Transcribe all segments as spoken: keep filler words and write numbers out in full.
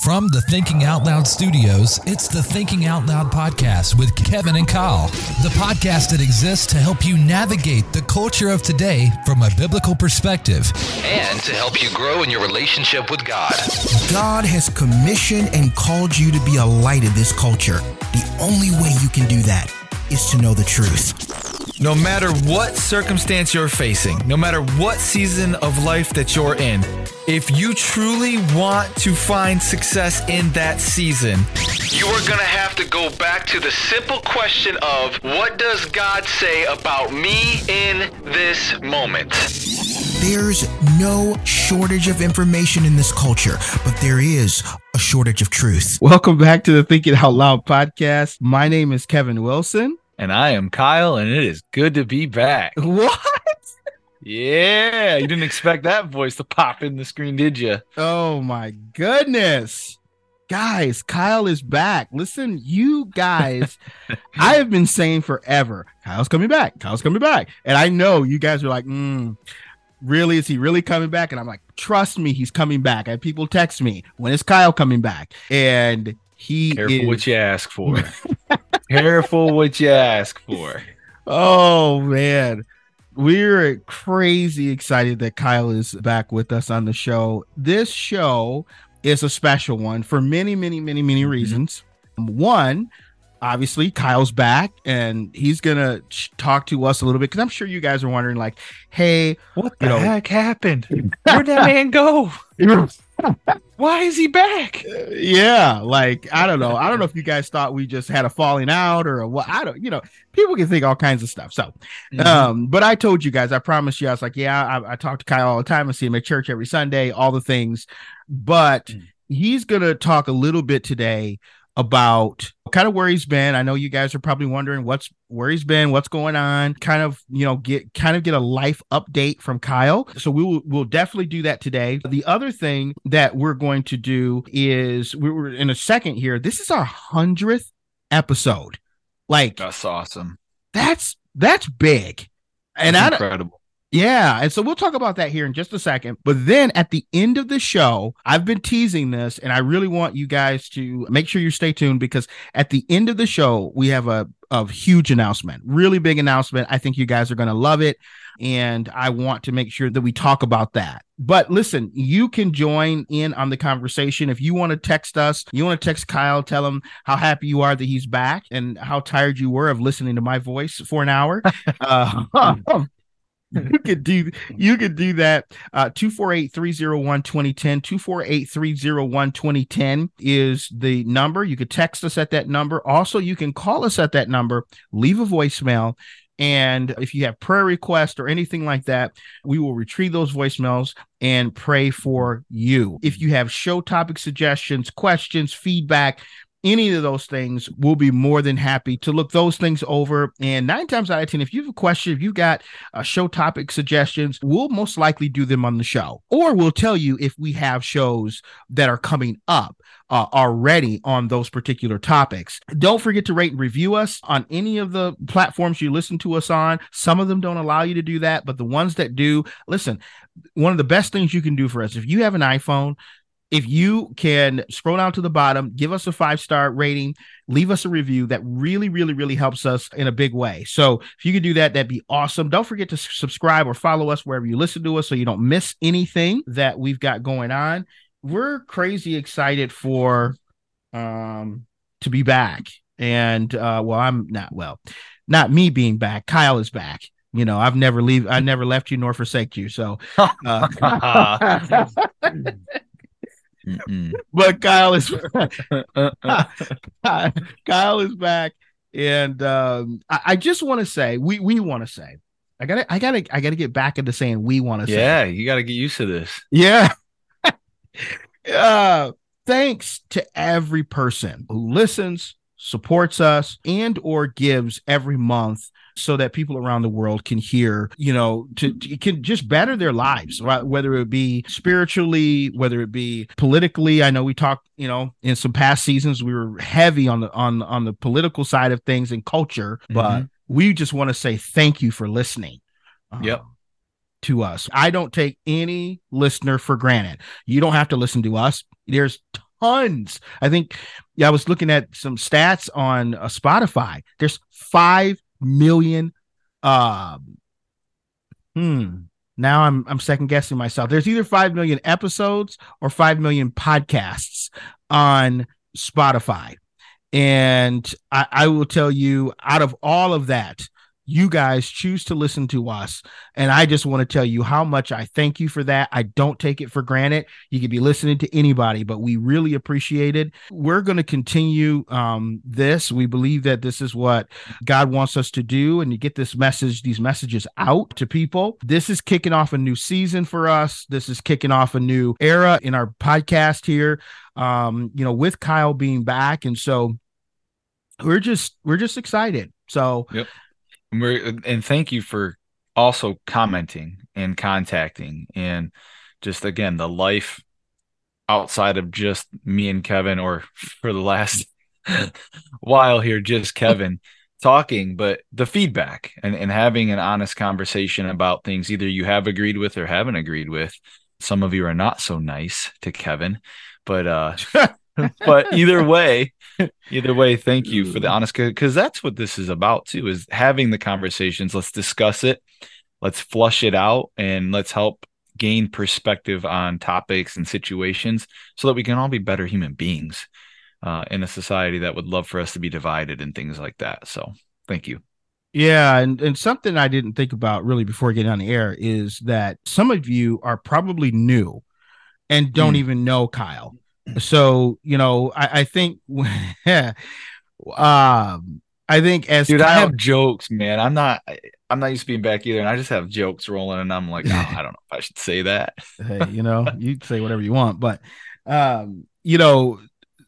From the Thinking Out Loud studios, it's the Thinking Out Loud podcast with Kevin and Kyle, the podcast that exists to help you navigate the culture of today from a biblical perspective and to help you grow in your relationship with God. God has commissioned and called you to be a light in this culture. The only way you can do that is to know the truth. No matter what circumstance you're facing, no matter what season of life that you're in, if you truly want to find success in that season, you are going to have to go back to the simple question of, what does God say about me in this moment? There's no shortage of information in this culture, but there is a shortage of truth. Welcome back to the Thinking Out Loud podcast. My name is Kevin Wilson. And I am Kyle, and it is good to be back. What? Yeah, you didn't expect that voice to pop in the screen, did you? Oh my goodness. Guys, Kyle is back. Listen, you guys, I have been saying forever, Kyle's coming back. Kyle's coming back. And I know you guys are like, mm, really? Is he really coming back? And I'm like, trust me, he's coming back. I have people text me, when is Kyle coming back? And he Careful is... what you ask for. Careful what you ask for. Oh, man. We're crazy excited that Kyle is back with us on the show. This show is a special one for many, many, many, many reasons. One, obviously, Kyle's back, and he's going to talk to us a little bit, because I'm sure you guys are wondering, like, hey, what the you know, heck happened? Where'd that man go? Why is he back? Uh, yeah, like, I don't know. I don't know if you guys thought we just had a falling out or what. I don't, you know, people can think all kinds of stuff. So, mm-hmm. um, but I told you guys, I promised you, I was like, yeah, I, I talk to Kyle all the time. I see him at church every Sunday, all the things. But mm-hmm. he's going to talk a little bit today about kind of where he's been. I know you guys are probably wondering what's where he's been, what's going on, kind of, you know, get kind of get a life update from Kyle. So we will we'll definitely do that today. The other thing that we're going to do is we were in a second here. This is our hundredth episode. Like, that's awesome. That's that's big. And that's I incredible. Yeah, and so we'll talk about that here in just a second. But then at the end of the show, I've been teasing this, and I really want you guys to make sure you stay tuned, because at the end of the show, we have a, a huge announcement, really big announcement. I think you guys are going to love it, and I want to make sure that we talk about that. But listen, you can join in on the conversation. If you want to text us, you want to text Kyle, tell him how happy you are that he's back and how tired you were of listening to my voice for an hour. uh, You could do you could do that. Uh, two four eight, three oh one, two oh one oh, two four eight, three oh one, two oh one oh is the number. You could text us at that number. Also, you can call us at that number, leave a voicemail. And if you have prayer requests or anything like that, we will retrieve those voicemails and pray for you. If you have show topic suggestions, questions, feedback, any of those things, we'll be more than happy to look those things over. And nine times out of ten, if you have a question, if you got uh, show topic suggestions, we'll most likely do them on the show. Or we'll tell you if we have shows that are coming up uh, already on those particular topics. Don't forget to rate and review us on any of the platforms you listen to us on. Some of them don't allow you to do that, but the ones that do, listen, one of the best things you can do for us, if you have an iPhone, if you can scroll down to the bottom, give us a five-star rating, leave us a review, that really, really, really helps us in a big way. So if you could do that, that'd be awesome. Don't forget to subscribe or follow us wherever you listen to us so you don't miss anything that we've got going on. We're crazy excited for um, to be back. And, uh, well, I'm not, well, not me being back. Kyle is back. You know, I've never leave, I never left you nor forsake you. So, uh, Mm-mm. But Kyle is Kyle is back, and um, I, I just want to say we we want to say I gotta I gotta I gotta get back into saying we want to say. Yeah, you got to get used to this. Yeah. uh, thanks to every person who listens, supports us, and or gives every month, so that people around the world can hear, you know, to, to can just better their lives, right? Whether it be spiritually, whether it be politically. I know we talked, you know, in some past seasons, we were heavy on the on on the political side of things and culture, but mm-hmm. we just want to say thank you for listening. Yep. Um, to us. I don't take any listener for granted. You don't have to listen to us. There's tons. I think, yeah, I was looking at some stats on uh, Spotify. There's five million. Um, hmm. Now I'm I'm second guessing myself. There's either five million episodes or five million podcasts on Spotify. And I, I will tell you, out of all of that, you guys choose to listen to us. And I just want to tell you how much I thank you for that. I don't take it for granted. You could be listening to anybody, but we really appreciate it. We're going to continue um, this. We believe that this is what God wants us to do, and to get this message, these messages out to people. This is kicking off a new season for us. This is kicking off a new era in our podcast here, um, you know, with Kyle being back. And so we're just, we're just excited. So, yep. And, we're, and thank you for also commenting and contacting, and just, again, the life outside of just me and Kevin, or for the last while here, just Kevin talking, but the feedback and, and having an honest conversation about things either you have agreed with or haven't agreed with. Some of you are not so nice to Kevin, but uh but either way, either way, thank you for the honest, because that's what this is about too, is having the conversations. Let's discuss it. Let's flush it out, and let's help gain perspective on topics and situations so that we can all be better human beings uh, in a society that would love for us to be divided and things like that. So thank you. Yeah. And, and something I didn't think about really before getting on the air is that some of you are probably new and don't mm. even know Kyle. So, you know, I, I think, um, I think as dude, Kyle, I have jokes, man. I'm not, I'm not used to being back either. And I just have jokes rolling, and I'm like, oh, I don't know if I should say that. Hey, you know, you say whatever you want, but, um, you know,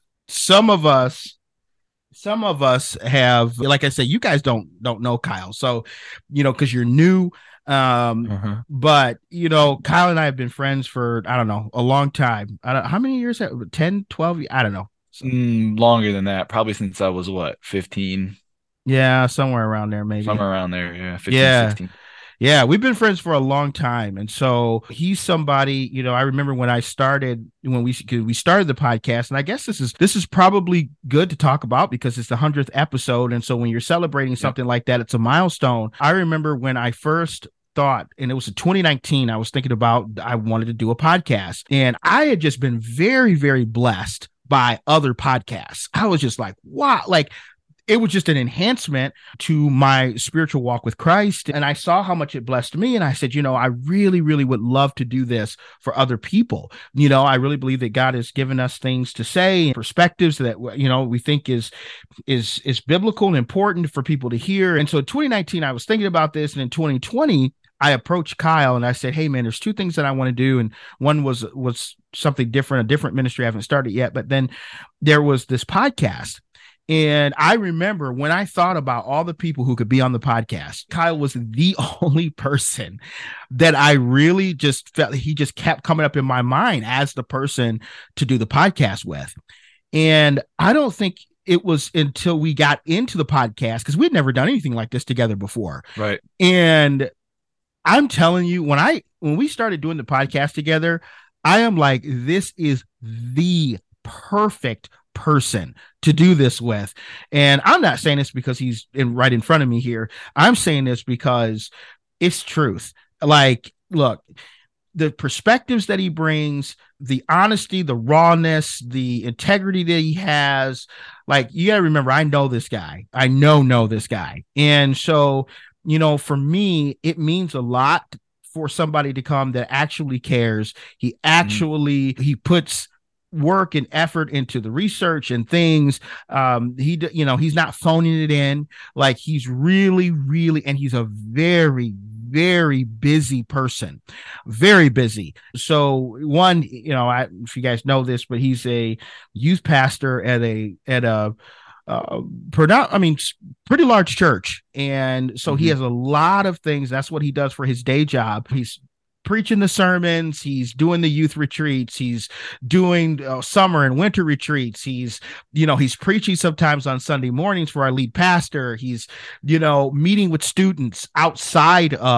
some of us, some of us have, like I said, you guys don't, don't know Kyle. So, you know, cause you're new. Um, uh-huh. But you know, Kyle and I have been friends for, I don't know, a long time. I don't how many years, ten, twelve, I don't know. Mm, longer than that, probably since I was what, fifteen. Yeah. Somewhere around there, maybe somewhere around there. Yeah. fifteen, yeah. sixteen. Yeah. We've been friends for a long time. And so he's somebody, you know, I remember when I started, when we, we started the podcast, and I guess this is, this is probably good to talk about because it's the hundredth episode. And so when you're celebrating something yep. like that, it's a milestone. I remember when I first thought, and it was in twenty nineteen, I was thinking about, I wanted to do a podcast, and I had just been very, very blessed by other podcasts. I was just like, wow, like it was just an enhancement to my spiritual walk with Christ. And I saw how much it blessed me. And I said, you know, I really, really would love to do this for other people. You know, I really believe that God has given us things to say and perspectives that, you know, we think is, is, is biblical and important for people to hear. And so in twenty nineteen, I was thinking about this. And in twenty twenty, I approached Kyle and I said, hey man, there's two things that I want to do. And one was, was something different, a different ministry I haven't started yet, but then there was this podcast. And I remember when I thought about all the people who could be on the podcast, Kyle was the only person that I really just felt he just kept coming up in my mind as the person to do the podcast with. And I don't think it was until we got into the podcast, because we'd never done anything like this together before. Right. And I'm telling you, when I when we started doing the podcast together, I am like, this is the perfect person to do this with. And I'm not saying this because he's in right in front of me here. I'm saying this because it's truth. Like, look, the perspectives that he brings, the honesty, the rawness, the integrity that he has, like, you gotta remember, I know this guy. I know, know this guy. And so, you know, for me, it means a lot for somebody to come that actually cares. He actually, mm-hmm. he puts work and effort into the research and things. Um, he, you know, he's not phoning it in. Like, he's really, really, and he's a very, very busy person, very busy. So one, you know, I, if you guys know this, but he's a youth pastor at a, at a, uh, produ- I mean, pretty large church. And so mm-hmm. he has a lot of things. That's what he does for his day job. He's preaching the sermons, he's doing the youth retreats, he's doing uh, summer and winter retreats, he's, you know, he's preaching sometimes on Sunday mornings for our lead pastor, he's, you know, meeting with students outside of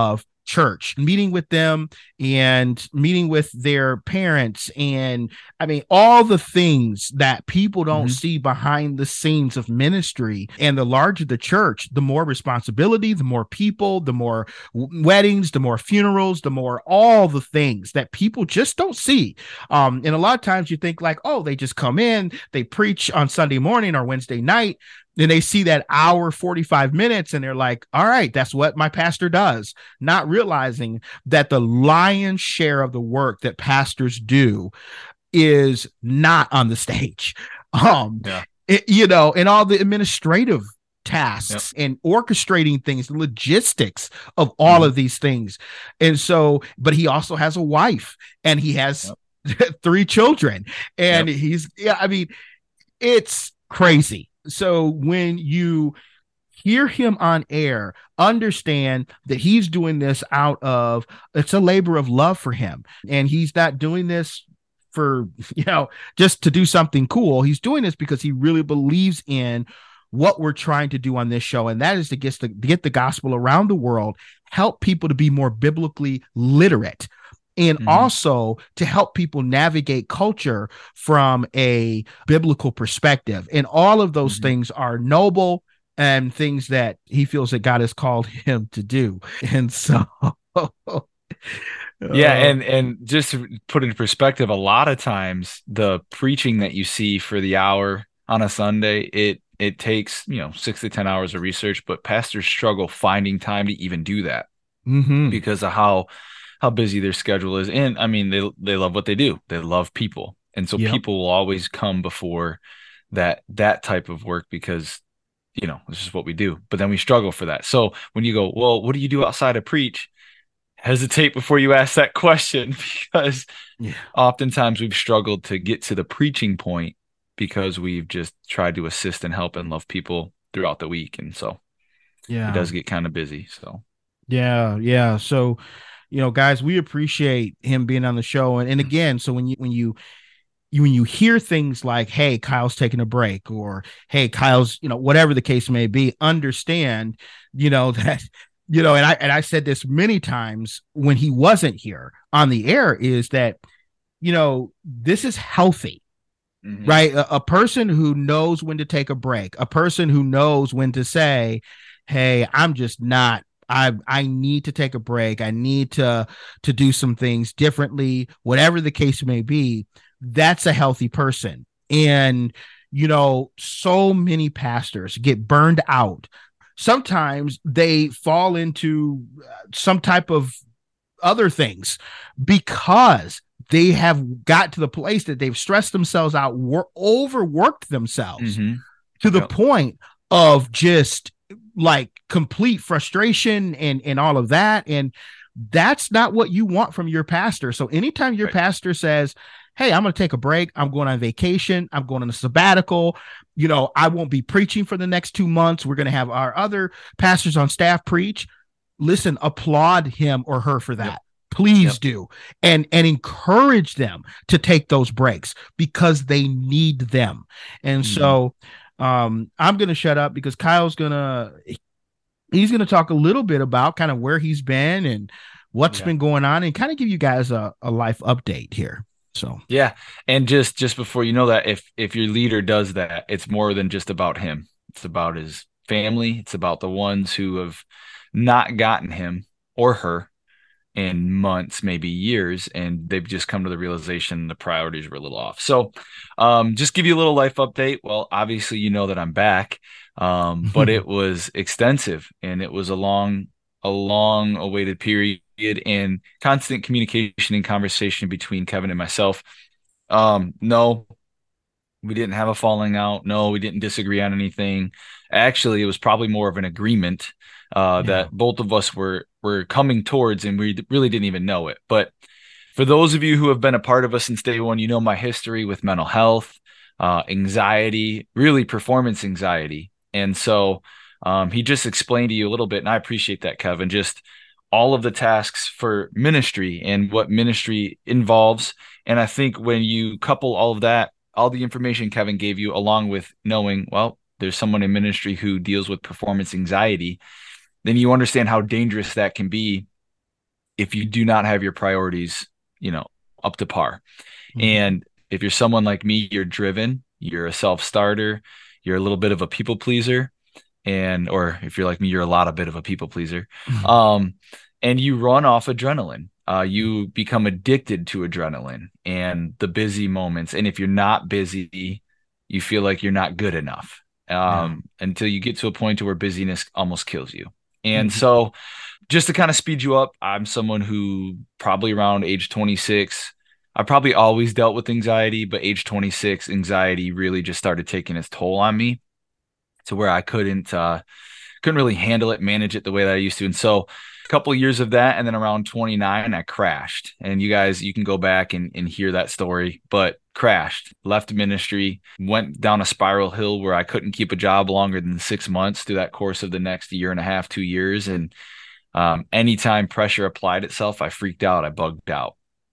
church, meeting with them and meeting with their parents. And I mean, all the things that people don't mm-hmm. see behind the scenes of ministry. And the larger the church, the more responsibility, the more people, the more w- weddings, the more funerals, the more all the things that people just don't see. Um, and a lot of times you think like, oh, they just come in, they preach on Sunday morning or Wednesday night. Then they see that hour, forty-five minutes, and they're like, all right, that's what my pastor does. Not realizing that the lion's share of the work that pastors do is not on the stage. Um, yeah. it, you know, and all the administrative tasks yep. and orchestrating things, the logistics of all mm-hmm. of these things. And so, but he also has a wife and he has yep. three children. And yep. he's, yeah, I mean, it's crazy. So when you hear him on air, understand that he's doing this out of, it's a labor of love for him. And he's not doing this for, you know, just to do something cool. He's doing this because he really believes in what we're trying to do on this show. And that is to get the, to get the gospel around the world, help people to be more biblically literate. And mm-hmm. also to help people navigate culture from a biblical perspective. And all of those mm-hmm. things are noble and things that he feels that God has called him to do. And so, yeah. And, and just to put into perspective, a lot of times the preaching that you see for the hour on a Sunday, it, it takes, you know, six to ten hours of research, but pastors struggle finding time to even do that mm-hmm. because of how, how busy their schedule is. And I mean, they, they love what they do. They love people. And so yep. people will always come before that, that type of work because, you know, this is what we do, but then we struggle for that. So when you go, well, what do you do outside of preach? Hesitate before you ask that question because yeah. oftentimes we've struggled to get to the preaching point because we've just tried to assist and help and love people throughout the week. And so yeah, it does get kind of busy. So yeah. Yeah. So, you know, guys, we appreciate him being on the show. And, and again, so when you, when you, you, when you hear things like, hey, Kyle's taking a break or, hey, Kyle's, you know, whatever the case may be, understand, you know, that, you know, and I, and I said this many times when he wasn't here on the air is that, you know, this is healthy, mm-hmm. right? A, a person who knows when to take a break, a person who knows when to say, hey, I'm just not, I I need to take a break. I need to to do some things differently, whatever the case may be. That's a healthy person. And, you know, so many pastors get burned out. Sometimes they fall into some type of other things because they have got to the place that they've stressed themselves out, wor- overworked themselves mm-hmm. to the yep. point of just like complete frustration and, and all of that. And that's not what you want from your pastor. So anytime your right. pastor says, hey, I'm going to take a break, I'm going on vacation, I'm going on a sabbatical, you know, I won't be preaching for the next two months. We're going to have our other pastors on staff preach. Listen, applaud him or her for that. Yep. Please yep. do. And, and encourage them to take those breaks because they need them. And mm-hmm. so Um, I'm going to shut up because Kyle's going to, he's going to talk a little bit about kind of where he's been and what's yeah. been going on and kind of give you guys a, a life update here. So, yeah. And just, just before you know that, if, if your leader does that, it's more than just about him. It's about his family. It's about the ones who have not gotten him or her in months, maybe years, and they've just come to the realization the priorities were a little off. So um, just give you a little life update. Well, obviously, you know that I'm back, um, but it was extensive and it was a long, a long awaited period and constant communication and conversation between Kevin and myself. Um, no, we didn't have a falling out. No, we didn't disagree on anything. Actually, it was probably more of an agreement uh, yeah. that both of us were were coming towards, and we really didn't even know it. But for those of you who have been a part of us since day one, you know my history with mental health, uh, anxiety, really performance anxiety. And so um, he just explained to you a little bit, and I appreciate that, Kevin, just all of the tasks for ministry and what ministry involves. And I think when you couple all of that, all the information Kevin gave you, along with knowing, well, there's someone in ministry who deals with performance anxiety, then you understand how dangerous that can be if you do not have your priorities, you know, up to par. Mm-hmm. And if you're someone like me, you're driven, you're a self-starter, you're a little bit of a people pleaser. And, or if you're like me, you're a lot of bit of a people pleaser. Mm-hmm. Um, and you run off adrenaline. Uh, you become addicted to adrenaline and the busy moments. And if you're not busy, you feel like you're not good enough um, yeah. until you get to a point to where busyness almost kills you. And mm-hmm. so just to kind of speed you up, I'm someone who probably around age twenty-six, I probably always dealt with anxiety, but age twenty-six, anxiety really just started taking its toll on me to where I couldn't, uh, couldn't really handle it, manage it the way that I used to. And so a couple of years of that. And then around twenty-nine, I crashed. And you guys, you can go back and, and hear that story, but crashed, left ministry, went down a spiral hill where I couldn't keep a job longer than six months through that course of the next year and a half, two years. And um, anytime pressure applied itself, I freaked out. I bugged out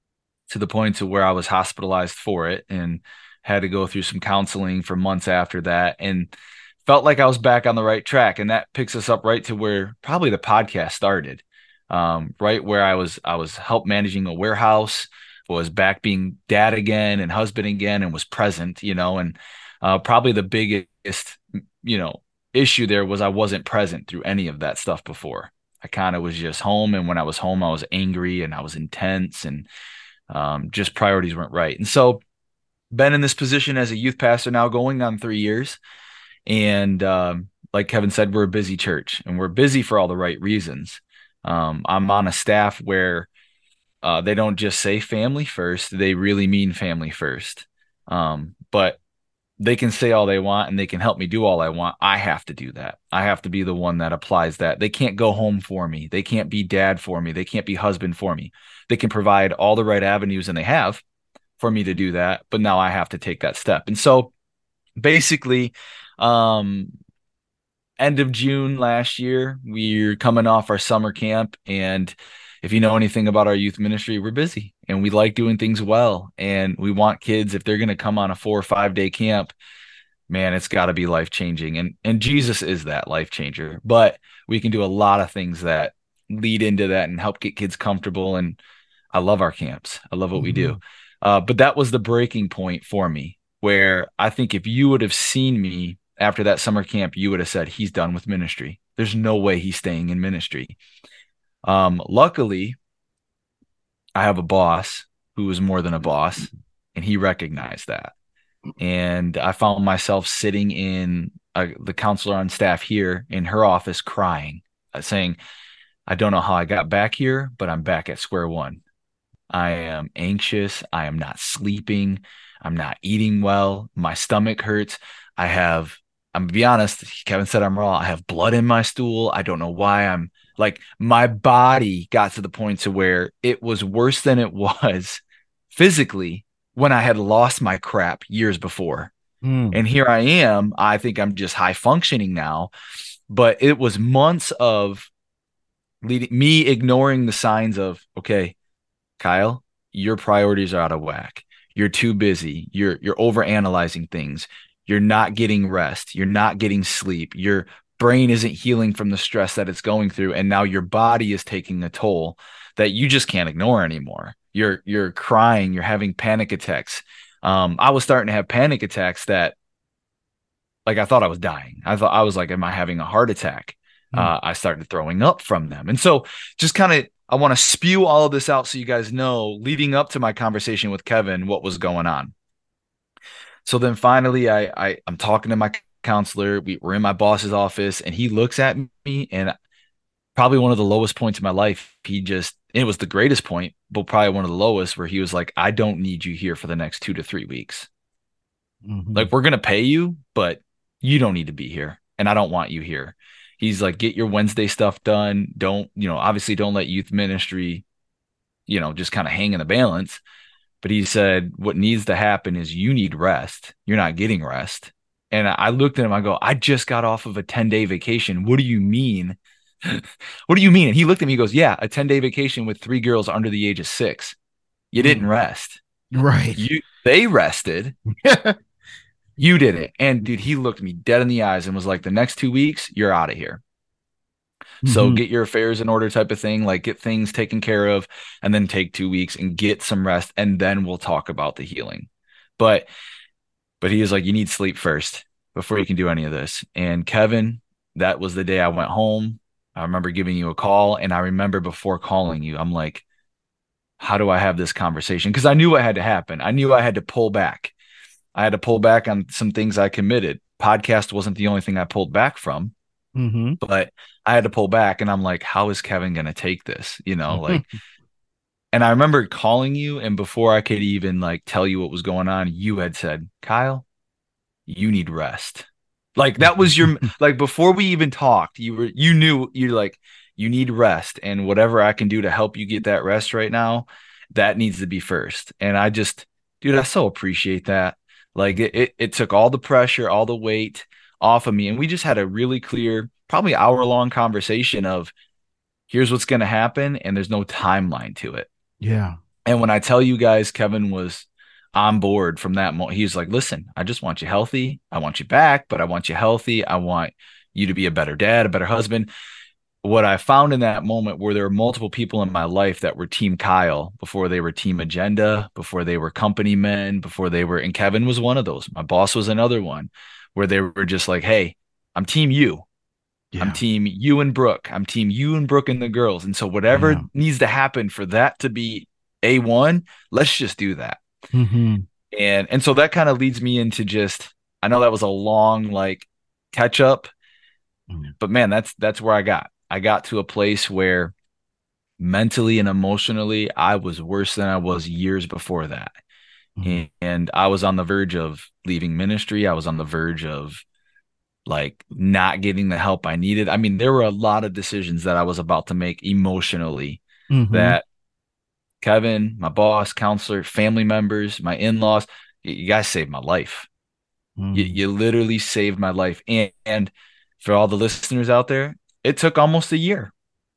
to the point to where I was hospitalized for it and had to go through some counseling for months after that. And felt like I was back on the right track. And that picks us up right to where probably the podcast started, um, right where I was, I was help managing a warehouse, was back being dad again and husband again, and was present, you know, and uh, probably the biggest, you know, issue there was I wasn't present through any of that stuff before. I kind of was just home. And when I was home, I was angry and I was intense and um, just priorities weren't right. And so been in this position as a youth pastor now going on three years. And um, like Kevin said, we're a busy church and we're busy for all the right reasons. Um, I'm on a staff where uh, they don't just say family first. They really mean family first. Um, but they can say all they want and they can help me do all I want. I have to do that. I have to be the one that applies that. They can't go home for me. They can't be dad for me. They can't be husband for me. They can provide all the right avenues, and they have for me to do that. But now I have to take that step. And so basically, um, end of June last year, we're coming off our summer camp. And if you know anything about our youth ministry, we're busy and we like doing things well. And we want kids, if they're going to come on a four or five day camp, man, it's got to be life changing. And, and Jesus is that life changer, but we can do a lot of things that lead into that and help get kids comfortable. And I love our camps. I love what mm-hmm. we do. Uh, but that was the breaking point for me, where I think if you would have seen me after that summer camp, you would have said, he's done with ministry. There's no way he's staying in ministry. Um, luckily, I have a boss who was more than a boss, and he recognized that. And I found myself sitting in uh, the counselor on staff here in her office crying, uh, saying, I don't know how I got back here, but I'm back at square one. I am anxious. I am not sleeping. I'm not eating well. My stomach hurts. I have, I'm gonna be honest, Kevin said I'm raw. I have blood in my stool. I don't know why. I'm like, my body got to the point to where it was worse than it was physically when I had lost my crap years before. Mm. And here I am. I think I'm just high functioning now, but it was months of leading me ignoring the signs of, okay, Kyle, your priorities are out of whack. You're too busy. You're, you're over analyzing things. You're not getting rest. You're not getting sleep. Your brain isn't healing from the stress that it's going through. And now your body is taking a toll that you just can't ignore anymore. You're, you're crying. You're having panic attacks. Um, I was starting to have panic attacks that, like, I thought I was dying. I thought I was like, am I having a heart attack? Mm. Uh, I started throwing up from them. And so just kind of, I want to spew all of this out so you guys know, leading up to my conversation with Kevin, what was going on. So then finally, I, I I'm talking to my counselor. We were in my boss's office, and he looks at me, and probably one of the lowest points in my life. He just, it was the greatest point, but probably one of the lowest, where he was like, I don't need you here for the next two to three weeks. Mm-hmm. Like, we're going to pay you, but you don't need to be here. And I don't want you here. He's like, get your Wednesday stuff done. Don't, you know, obviously don't let youth ministry, you know, just kind of hang in the balance. But he said, what needs to happen is you need rest. You're not getting rest. And I looked at him, I go, I just got off of a ten day vacation. What do you mean? What do you mean? And he looked at me, he goes, yeah, a ten day vacation with three girls under the age of six. You mm. didn't rest. Right. You, they rested. You did it. And dude, he looked me dead in the eyes and was like, the next two weeks, you're out of here. So Mhm. get your affairs in order type of thing, like get things taken care of and then take two weeks and get some rest. And then we'll talk about the healing. But, but he was like, you need sleep first before you can do any of this. And Kevin, that was the day I went home. I remember giving you a call, and I remember before calling you, I'm like, how do I have this conversation? Because I knew what had to happen. I knew I had to pull back. I had to pull back on some things I committed. Podcast wasn't the only thing I pulled back from, Mm-hmm. but I had to pull back, and I'm like, how is Kevin going to take this? You know, like, and I remember calling you, and before I could even like tell you what was going on, you had said, Kyle, you need rest. Like that was your, like before we even talked, you were, you knew you're like, you need rest, and whatever I can do to help you get that rest right now, that needs to be first. And I just, dude, I so appreciate that. Like it, it, it took all the pressure, all the weight off of me. And we just had a really clear, probably hour long conversation of here's what's going to happen. And there's no timeline to it. Yeah. And when I tell you guys, Kevin was on board from that moment. He's like, listen, I just want you healthy. I want you back, but I want you healthy. I want you to be a better dad, a better husband. What I found in that moment were there were multiple people in my life that were Team Kyle before they were Team Agenda, before they were company men, before they were, and Kevin was one of those. My boss was another one where they were just like, hey, I'm Team you. Yeah. I'm Team you and Brooke. I'm Team you and Brooke and the girls. And so whatever Yeah. needs to happen for that to be A one, let's just do that. Mm-hmm. And and so that kind of leads me into just, I know that was a long like catch up, Mm-hmm. but man, that's that's where I got. I got to a place where mentally and emotionally, I was worse than I was years before that. Mm-hmm. And, and I was on the verge of leaving ministry. I was on the verge of like not getting the help I needed. I mean, there were a lot of decisions that I was about to make emotionally Mm-hmm. that Kevin, my boss, counselor, family members, my in-laws, you, you guys saved my life. Mm-hmm. You, you literally saved my life. And, and for all the listeners out there, it took almost a year.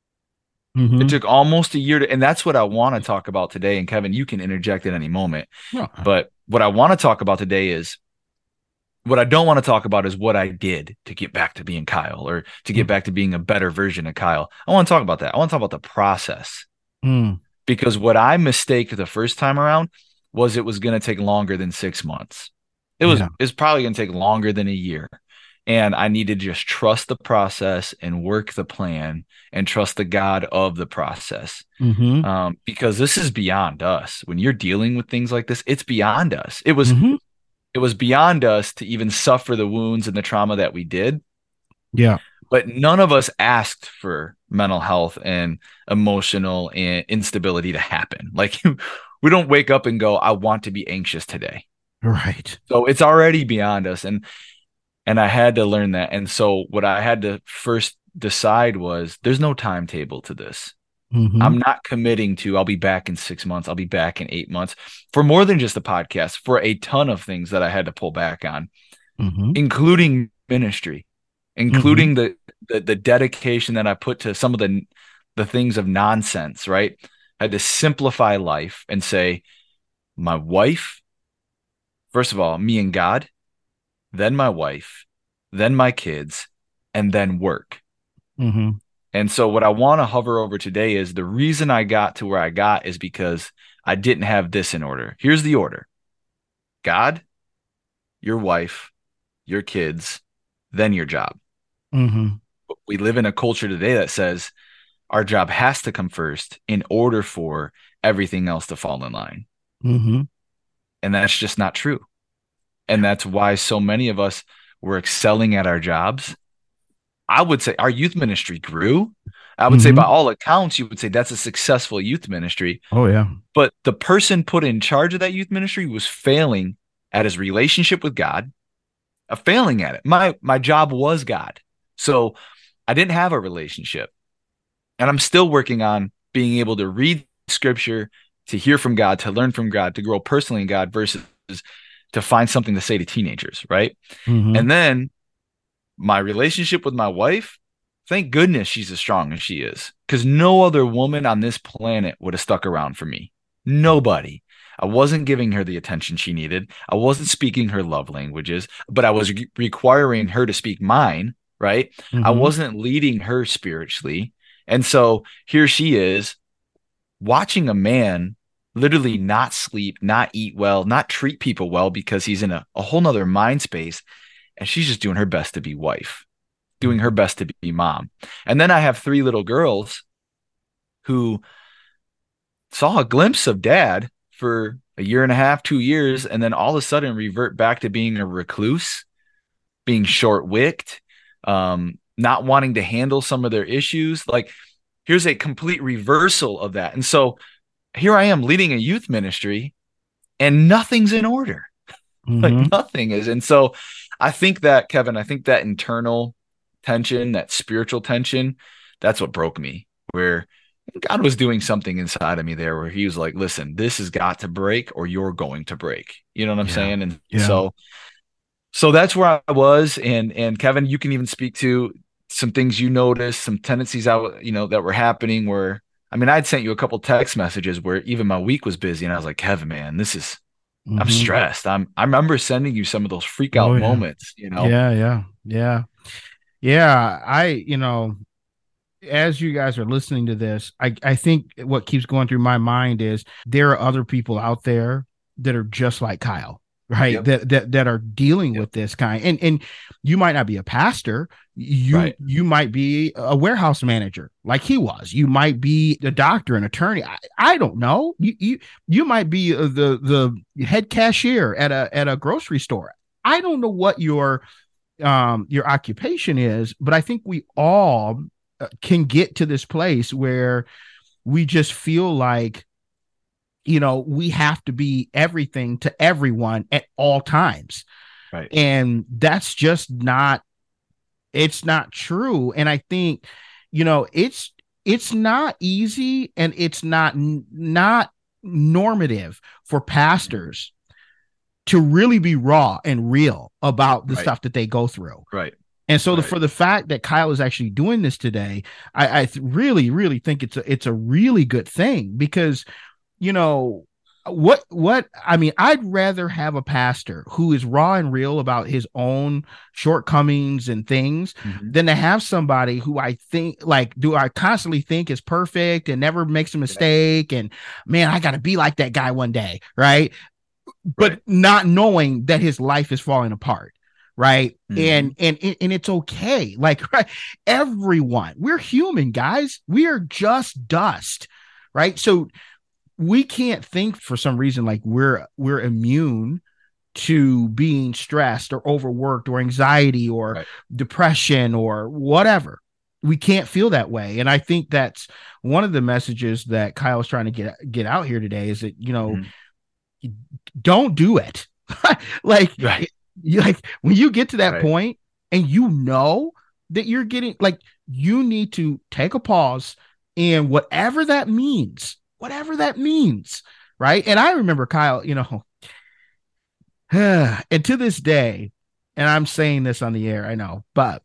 Mm-hmm. It took almost a year to, and that's what I want to talk about today. And Kevin, you can interject at any moment. Yeah. But what I want to talk about today is what I don't want to talk about is what I did to get back to being Kyle or to get Mm. back to being a better version of Kyle. I want to talk about that. I want to talk about the process Mm. because what I mistaked the first time around was it was going to take longer than six months. It was, Yeah. it's probably going to take longer than a year. And I need to just trust the process and work the plan and trust the God of the process. Mm-hmm. Um, because this is beyond us. When you're dealing with things like this, it's beyond us. It was, Mm-hmm. it was beyond us to even suffer the wounds and the trauma that we did. Yeah. But none of us asked for mental health and emotional and instability to happen. Like we don't wake up and go, I want to be anxious today. Right. So it's already beyond us. And And I had to learn that. And so what I had to first decide was there's no timetable to this. Mm-hmm. I'm not committing to I'll be back in six months. I'll be back in eight months for more than just a podcast, for a ton of things that I had to pull back on, Mm-hmm. including ministry, including the, the the dedication that I put to some of the the things of nonsense, right? I had to simplify life and say, my wife, first of all, me and God, then my wife, then my kids, and then work. Mm-hmm. And so what I want to hover over today is the reason I got to where I got is because I didn't have this in order. Here's the order: God, your wife, your kids, then your job. Mm-hmm. We live in a culture today that says our job has to come first in order for everything else to fall in line. Mm-hmm. And that's just not true. And that's why so many of us were excelling at our jobs. I would say our youth ministry grew. I would say Mhm. by all accounts, you would say that's a successful youth ministry. Oh, yeah. But the person put in charge of that youth ministry was failing at his relationship with God, uh, failing at it. My, my job was God. So I didn't have a relationship. And I'm still working on being able to read scripture, to hear from God, to learn from God, to grow personally in God versus to find something to say to teenagers, right? Mhm. And then my relationship with my wife, thank goodness she's as strong as she is, because no other woman on this planet would have stuck around for me. Nobody. I wasn't giving her the attention she needed. I wasn't speaking her love languages, but I was re- requiring her to speak mine. right? Mm-hmm. I wasn't leading her spiritually. And so here she is watching a man literally not sleep, not eat well, not treat people well because he's in a, a whole nother mind space. And she's just doing her best to be wife, doing her best to be mom. And then I have three little girls who saw a glimpse of dad for a year and a half, two years, and then all of a sudden revert back to being a recluse, being short-wicked, um, not wanting to handle some of their issues. Like, here's a complete reversal of that. And so here I am leading a youth ministry and nothing's in order. Mm-hmm. Like nothing is. And so I think that, Kevin, I think that internal tension, that spiritual tension, that's what broke me, where God was doing something inside of me there where he was like, listen, this has got to break or you're going to break. You know what I'm yeah. saying? And yeah. so, so that's where I was. And, and Kevin, you can even speak to some things you noticed, some tendencies out, you know, that were happening where, I mean, I'd sent you a couple text messages where even my week was busy and I was like, Kevin, man, this is, mm-hmm. I'm stressed. I'm, I remember sending you some of those freak out oh, yeah. moments, you know? Yeah. Yeah. Yeah. Yeah. I, you know, as you guys are listening to this, I, I think what keeps going through my mind is there are other people out there that are just like Kyle, right? Yep. That, that, that are dealing yep. with this kind. And, and you might not be a pastor. You, right. you might be a warehouse manager like he was. You might be a doctor, an attorney. I, I don't know. You, you, you might be the, the head cashier at a, at a grocery store. I don't know what your, um, your occupation is, but I think we all can get to this place where we just feel like, you know, we have to be everything to everyone at all times. Right. And that's just not, it's not true. And I think, you know, it's, it's not easy and it's not, not normative for pastors to really be raw and real about the right. stuff that they go through. Right. And so right. the, for the fact that Kyle is actually doing this today, I, I really, really think it's a, it's a really good thing because, you know, what, what, I mean, I'd rather have a pastor who is raw and real about his own shortcomings and things mm-hmm. than to have somebody who I think like, do I constantly think is perfect and never makes a mistake. And man, I got to be like that guy one day. Right. But right. not knowing that his life is falling apart. Right. Mm-hmm. And, and, and it's okay. Like, right, everyone, we're human, guys. We are just dust. Right. So we can't think for some reason like we're, we're immune to being stressed or overworked or anxiety or right. depression or whatever. We can't feel that way. And I think that's one of the messages that Kyle is trying to get, get out here today is that, you know, mm-hmm. don't do it. Like, right. You like when you get to that right. point and you know that you're getting like you need to take a pause and whatever that means, whatever that means. Right. And I remember Kyle, you know, and to this day, and I'm saying this on the air, I know, but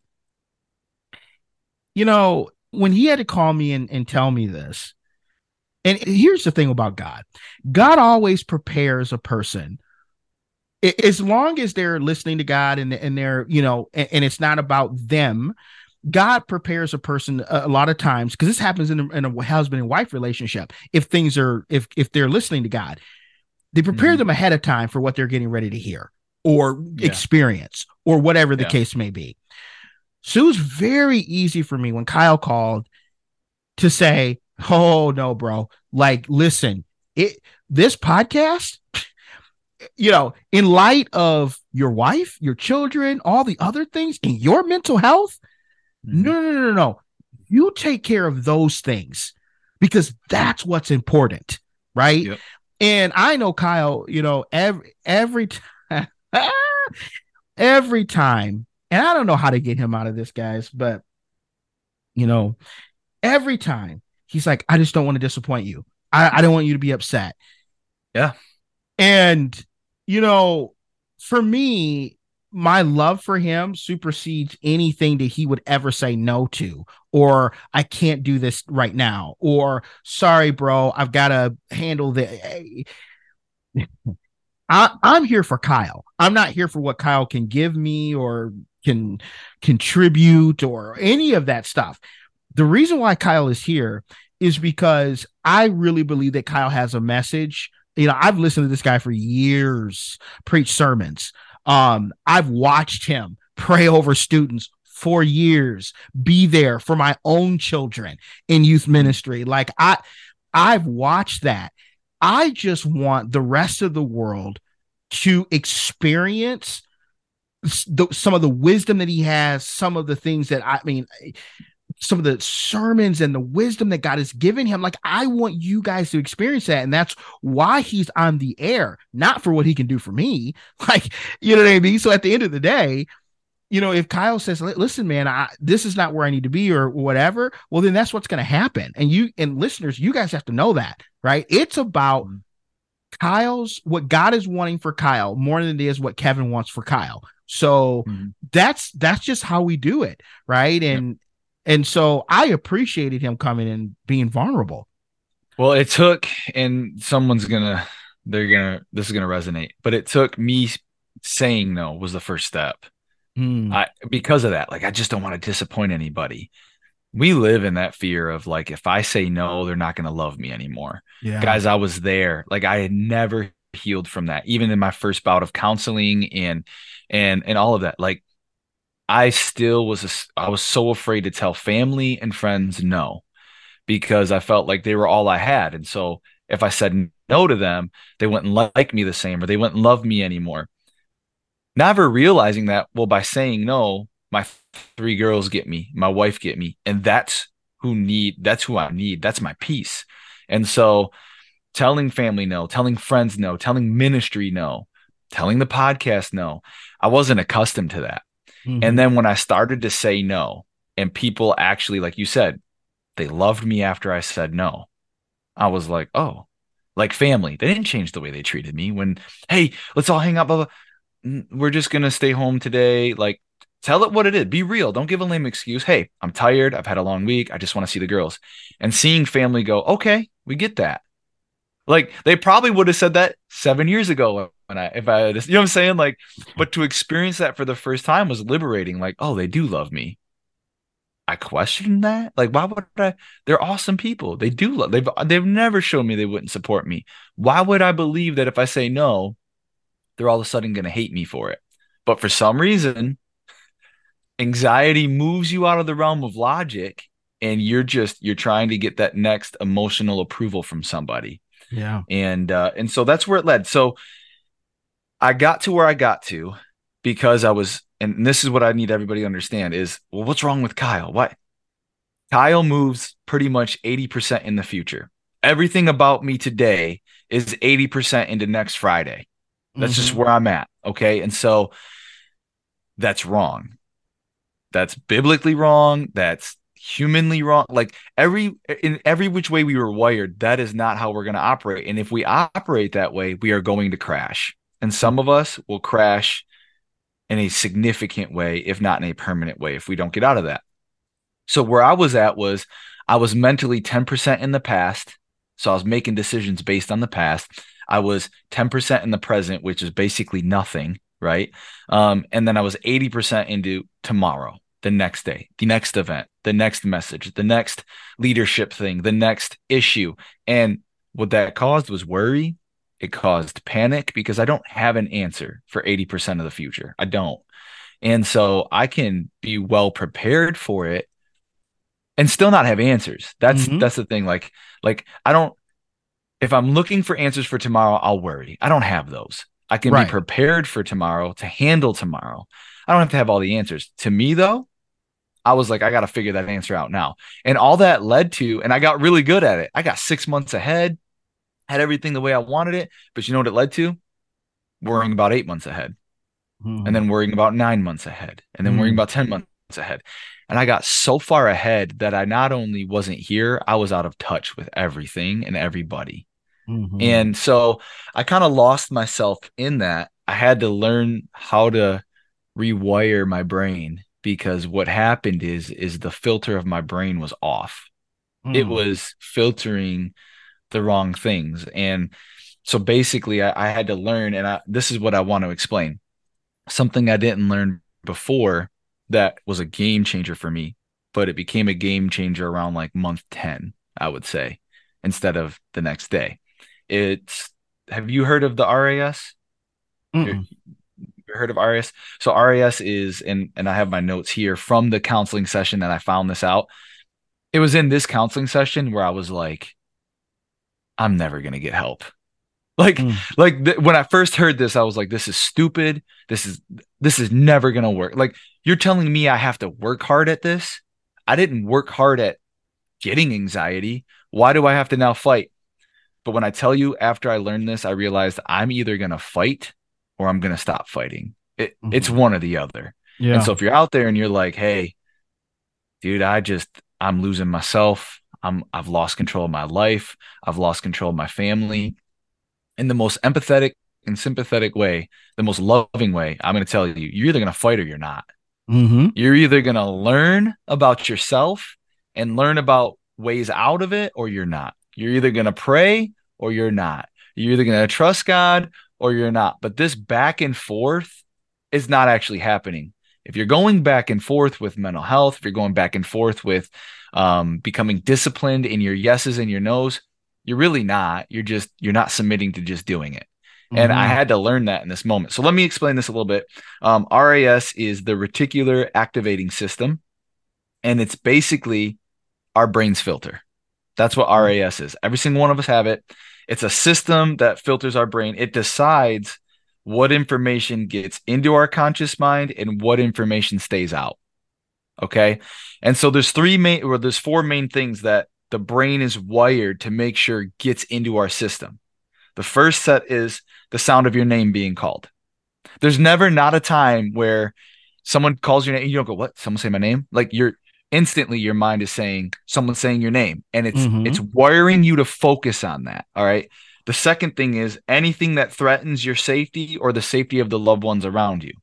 you know, when he had to call me and, and tell me this, and here's the thing about God, God always prepares a person. As long as they're listening to God and, and they're, you know, and, and it's not about them, God prepares a person a, a lot of times because this happens in a, in a husband and wife relationship. If things are, if, if they're listening to God, they prepare mm-hmm. them ahead of time for what they're getting ready to hear or yeah. experience or whatever the yeah. case may be. So it was very easy for me when Kyle called to say, oh no, bro, like, listen, it, this podcast, you know, in light of your wife, your children, all the other things and your mental health, mm-hmm. no, no, no, no, no. You take care of those things because that's what's important. Right. Yep. And I know Kyle, you know, every, every time, every time, and I don't know how to get him out of this, guys, but you know, every time he's like, I just don't want to disappoint you. I, I don't want you to be upset. Yeah. And, you know, for me, my love for him supersedes anything that he would ever say no to, or I can't do this right now, or sorry, bro, I've got to handle the. I, I'm here for Kyle. I'm not here for what Kyle can give me or can contribute or any of that stuff. The reason why Kyle is here is because I really believe that Kyle has a message. You know, I've listened to this guy for years, preach sermons. Um, I've watched him pray over students for years, be there for my own children in youth ministry. Like I, I've watched that. I just want the rest of the world to experience the, some of the wisdom that he has, some of the things that I mean, some of the sermons and the wisdom that God has given him. Like, I want you guys to experience that. And that's why he's on the air, not for what he can do for me. Like, you know what I mean? So at the end of the day, you know, if Kyle says, listen, man, I, this is not where I need to be or whatever, well, then that's what's going to happen. And you and listeners, you guys have to know that, right? It's about mm-hmm. Kyle's, what God is wanting for Kyle more than it is what Kevin wants for Kyle. So mm-hmm. that's, that's just how we do it. Right. And, yep. and so I appreciated him coming and being vulnerable. Well, it took, and someone's going to, they're going to, this is going to resonate, but it took me saying no was the first step. Hmm. I, because of that, like, I just don't want to disappoint anybody. We live in that fear of like, if I say no, they're not going to love me anymore. Yeah. Guys, I was there. Like, I had never healed from that, even in my first bout of counseling and, and, and all of that. Like, I still was, a, I was so afraid to tell family and friends no, because I felt like they were all I had. And so if I said no to them, they wouldn't like me the same, or they wouldn't love me anymore. Never realizing that, well, by saying no, my three girls get me, my wife get me, and that's who need, that's who I need. That's my peace. And so telling family no, telling friends no, telling ministry no, telling the podcast no, I wasn't accustomed to that. Mm-hmm. And then when I started to say no, and people actually, like you said, they loved me after I said no, I was like, oh, like family. They didn't change the way they treated me when, hey, let's all hang out, blah, blah. We're just going to stay home today. Like, tell it what it is. Be real. Don't give a lame excuse. Hey, I'm tired. I've had a long week. I just want to see the girls. And seeing family go, okay, we get that. Like, they probably would have said that seven years ago when I, if I, you know what I'm saying? Like, but to experience that for the first time was liberating. Like, oh, they do love me. I questioned that. Like, why would I? They're awesome people. They do love, they've, they've never shown me they wouldn't support me. Why would I believe that if I say no, they're all of a sudden going to hate me for it? But for some reason, anxiety moves you out of the realm of logic, and you're just, you're trying to get that next emotional approval from somebody. Yeah. And, uh, and so that's where it led. So I got to where I got to because I was, and this is what I need everybody to understand is, well, what's wrong with Kyle? What? Kyle moves pretty much eighty percent in the future. Everything about me today is eighty percent into next Friday. That's mm-hmm. just where I'm at. Okay. And so that's wrong. That's biblically wrong. That's humanly wrong. Like, every, in every which way we were wired, that is not how we're going to operate. And if we operate that way, we are going to crash. And some of us will crash in a significant way, if not in a permanent way, if we don't get out of that. So where I was at was I was mentally ten percent in the past. So I was making decisions based on the past. I was ten percent in the present, which is basically nothing, right? Um, and then I was eighty percent into tomorrow, the next day, the next event, the next message, the next leadership thing, the next issue. And what that caused was worry. It caused panic because I don't have an answer for eighty percent of the future. I don't. And so I can be well prepared for it and still not have answers. That's mm-hmm. that's the thing. Like, like I don't, if I'm looking for answers for tomorrow, I'll worry. I don't have those. I can right. be prepared for tomorrow to handle tomorrow. I don't have to have all the answers. To me, though, I was like, I got to figure that answer out now. And all that led to, and I got really good at it. I got six months ahead, had everything the way I wanted it. But you know what it led to? Worrying about eight months ahead. Mm-hmm. And then worrying about nine months ahead. And then mm-hmm. worrying about ten months ahead. And I got so far ahead that I not only wasn't here, I was out of touch with everything and everybody. Mm-hmm. And so I kind of lost myself in that. I had to learn how to rewire my brain, because what happened is, is the filter of my brain was off. Mm. It was filtering the wrong things. And So basically, I, I had to learn, and I, this is what I want to explain. Something I didn't learn before that was a game changer for me, but it became a game changer around like month ten, I would say, instead of the next day. It's, have you heard of the R A S? You heard of R A S? So R A S is, and and I have my notes here from the counseling session that I found this out. It was in this counseling session where I was like, I'm never going to get help. Like, mm. like th- when I first heard this, I was like, this is stupid. This is, this is never going to work. Like, you're telling me I have to work hard at this? I didn't work hard at getting anxiety. Why do I have to now fight? But when I tell you, after I learned this, I realized I'm either going to fight or I'm going to stop fighting. It, mm-hmm. It's one or the other. Yeah. And so if you're out there and you're like, hey, dude, I just, I'm losing myself. I'm, I've lost control of my life. I've lost control of my family. In the most empathetic and sympathetic way, the most loving way, I'm going to tell you, you're either going to fight or you're not. Mm-hmm. You're either going to learn about yourself and learn about ways out of it, or you're not. You're either going to pray or you're not. You're either going to trust God or you're not. But this back and forth is not actually happening. If you're going back and forth with mental health, if you're going back and forth with um, becoming disciplined in your yeses and your nos, you're really not. You're just, you're not submitting to just doing it. Mm-hmm. And I had to learn that in this moment. So let me explain this a little bit. Um, R A S is the reticular activating system, and it's basically our brain's filter. That's what R A S is. Every single one of us have it. It's a system that filters our brain. It decides what information gets into our conscious mind and what information stays out. Okay. And so there's three main, or there's four main things that the brain is wired to make sure gets into our system. The first set is the sound of your name being called. There's never not a time where someone calls your name and you don't go, what? Someone say my name? Like, you're instantly, your mind is saying someone's saying your name, and it's, mm-hmm. it's wiring you to focus on that. All right. The second thing is anything that threatens your safety or the safety of the loved ones around you.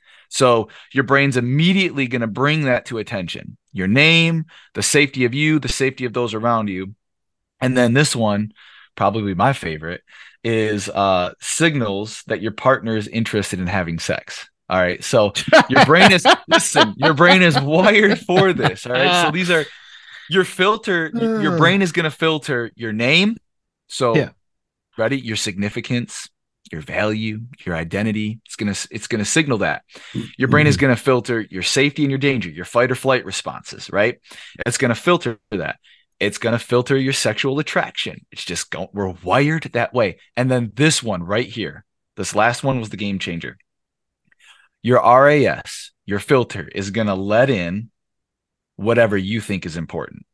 So your brain's immediately going to bring that to attention. Your name, the safety of you, the safety of those around you. And then this one, probably my favorite, is uh, signals that your partner is interested in having sex. All right. So your brain is, listen, your brain is wired for this. All right. So these are your filter. Your brain is going to filter your name. So yeah. Ready? Your significance, your value, your identity. It's going to, it's going to signal that. Your brain mm-hmm. is going to filter your safety and your danger, your fight or flight responses, right? It's going to filter that. It's going to filter your sexual attraction. It's just going, we're wired that way. And then this one right here, this last one was the game changer. Your R A S, your filter, is going to let in whatever you think is important.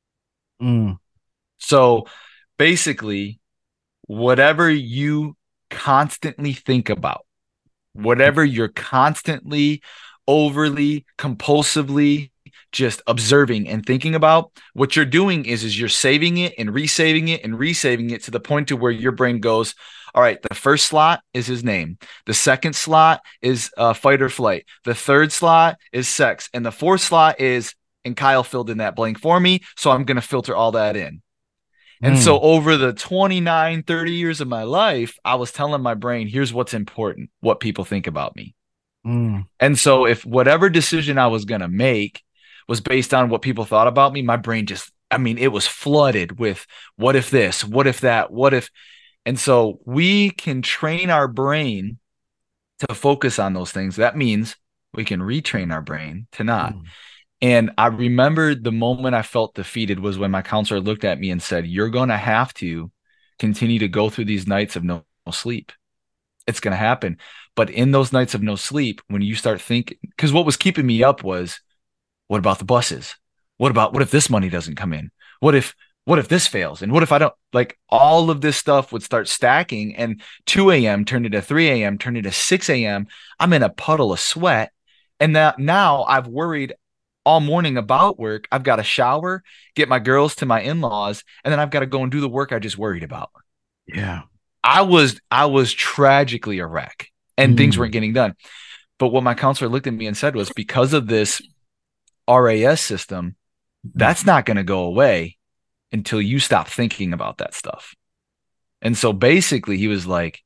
Mm. So basically, whatever you constantly think about, whatever you're constantly, overly, compulsively just observing and thinking about, what you're doing is, is you're saving it and resaving it and resaving it to the point to where your brain goes, all right, the first slot is his name. The second slot is uh, fight or flight. The third slot is sex. And the fourth slot is, and Kyle filled in that blank for me, so I'm going to filter all that in. And mm. so over the twenty-nine, thirty years of my life, I was telling my brain, here's what's important, what people think about me. Mm. And so if whatever decision I was going to make was based on what people thought about me, my brain just, I mean, it was flooded with what if this, what if that, what if. And so we can train our brain to focus on those things. That means we can retrain our brain to not. Mm. And I remember the moment I felt defeated was when my counselor looked at me and said, you're going to have to continue to go through these nights of no, no sleep. It's going to happen. But in those nights of no sleep, when you start thinking, because what was keeping me up was, what about the buses? What about, what if this money doesn't come in? What if, what if this fails? And what if I don't, like, all of this stuff would start stacking, and two a.m. turned into three a.m., turned into six a.m. I'm in a puddle of sweat. And that now I've worried all morning about work. I've got to shower, get my girls to my in-laws, and then I've got to go and do the work I just worried about. Yeah. I was, I was tragically a wreck, and mm. things weren't getting done. But what my counselor looked at me and said was, because of this R A S system, that's not going to go away until you stop thinking about that stuff. And so basically he was like,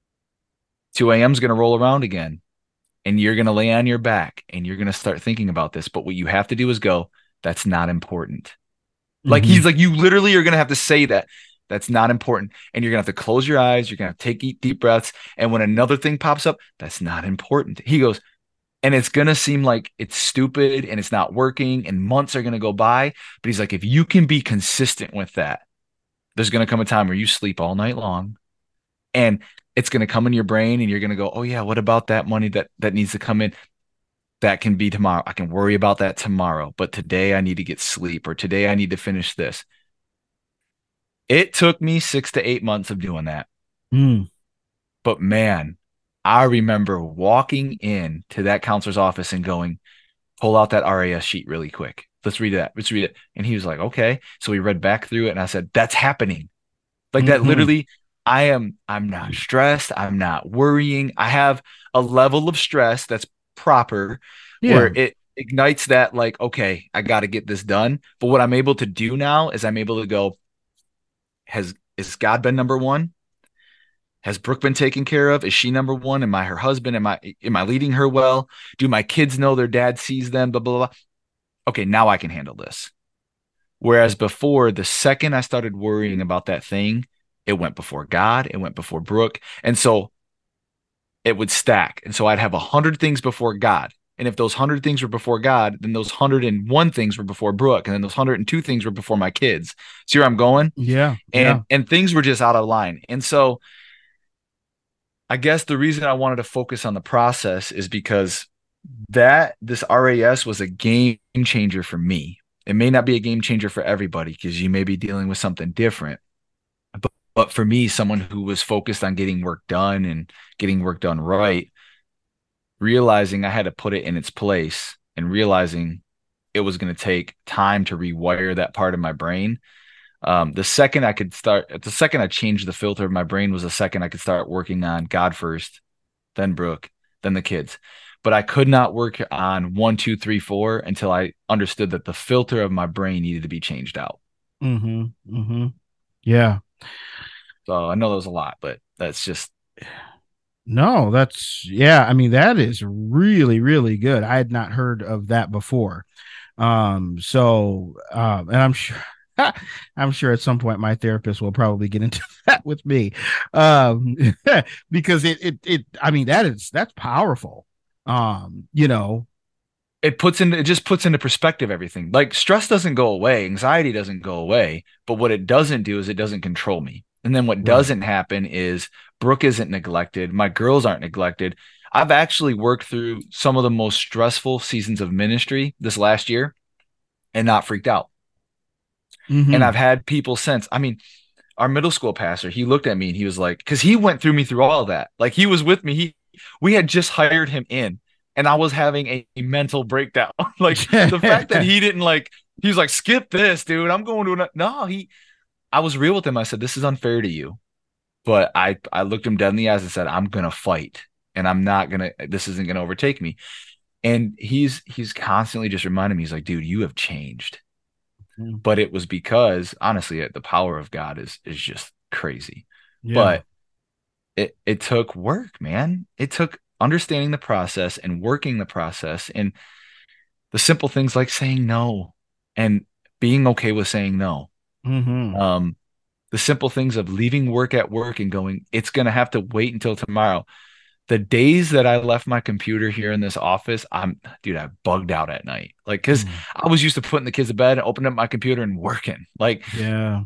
two a.m. is going to roll around again and you're going to lay on your back and you're going to start thinking about this. But what you have to do is go, that's not important. Mm-hmm. Like he's like, you literally are going to have to say that. That's not important. And you're going to have to close your eyes. You're going to take deep, deep breaths. And when another thing pops up, that's not important. He goes, and it's going to seem like it's stupid and it's not working and months are going to go by. But he's like, if you can be consistent with that, there's going to come a time where you sleep all night long and it's going to come in your brain and you're going to go, oh yeah, what about that money that, that needs to come in? That can be tomorrow. I can worry about that tomorrow, but today I need to get sleep, or today I need to finish this. It took me six to eight months of doing that. Mm. But man, I remember walking in to that counselor's office and going, pull out that R A S sheet really quick. Let's read that. Let's read it. And he was like, okay. So we read back through it and I said, that's happening. Like Mm-hmm. that literally, I am, I'm not stressed. I'm not worrying. I have a level of stress that's proper Yeah. where it ignites that like, okay, I got to get this done. But what I'm able to do now is I'm able to go, Has is God been number one? Has Brooke been taken care of? Is she number one? Am I her husband? Am I am I leading her well? Do my kids know their dad sees them? Blah, blah, blah. Okay, now I can handle this. Whereas before, the second I started worrying about that thing, it went before God, it went before Brooke. And so it would stack. And so I'd have a hundred things before God. And if those hundred things were before God, then those hundred and one things were before Brooke. And then those hundred and two things were before my kids. See where I'm going? Yeah. And yeah. and things were just out of line. And so I guess the reason I wanted to focus on the process is because that this R A S was a game changer for me. It may not be a game changer for everybody because you may be dealing with something different. But, but for me, someone who was focused on getting work done and getting work done right, realizing I had to put it in its place and realizing it was going to take time to rewire that part of my brain. Um, the second I could start, the second I changed the filter of my brain was the second I could start working on God first, then Brooke, then the kids. But I could not work on one, two, three, four until I understood that the filter of my brain needed to be changed out. Mm-hmm. Mm-hmm. Yeah. So I know that was a lot, but that's just. No, that's, yeah. I mean, that is really, really good. I had not heard of that before. Um, so, um, and I'm sure, I'm sure at some point my therapist will probably get into that with me. Um, because it, it, it, I mean, that is, that's powerful. Um, you know, it puts in, it just puts into perspective everything. Like stress doesn't go away, anxiety doesn't go away, but what it doesn't do is it doesn't control me. And then what right. doesn't happen is Brooke isn't neglected. My girls aren't neglected. I've actually worked through some of the most stressful seasons of ministry this last year and not freaked out. Mm-hmm. And I've had people since, I mean, our middle school pastor, he looked at me and he was like, cause he went through me through all of that. Like he was with me. He, we had just hired him in and I was having a, a mental breakdown. Like the fact that he didn't like, he was like, skip this, dude. I'm going to, an-. no, he, I was real with him. I said, this is unfair to you. But I, I looked him dead in the eyes and said, I'm going to fight and I'm not going to, this isn't going to overtake me. And he's, he's constantly just reminding me, he's like, dude, you have changed. Mm-hmm. But it was because honestly, the power of God is, is just crazy. Yeah. But it, it took work, man. It took understanding the process and working the process and the simple things like saying no and being okay with saying no. Mm-hmm. Um, the simple things of leaving work at work and going, it's going to have to wait until tomorrow. The days that I left my computer here in this office, I'm, dude, I bugged out at night. Like, cause mm. I was used to putting the kids to bed and opening up my computer and working. Like, yeah,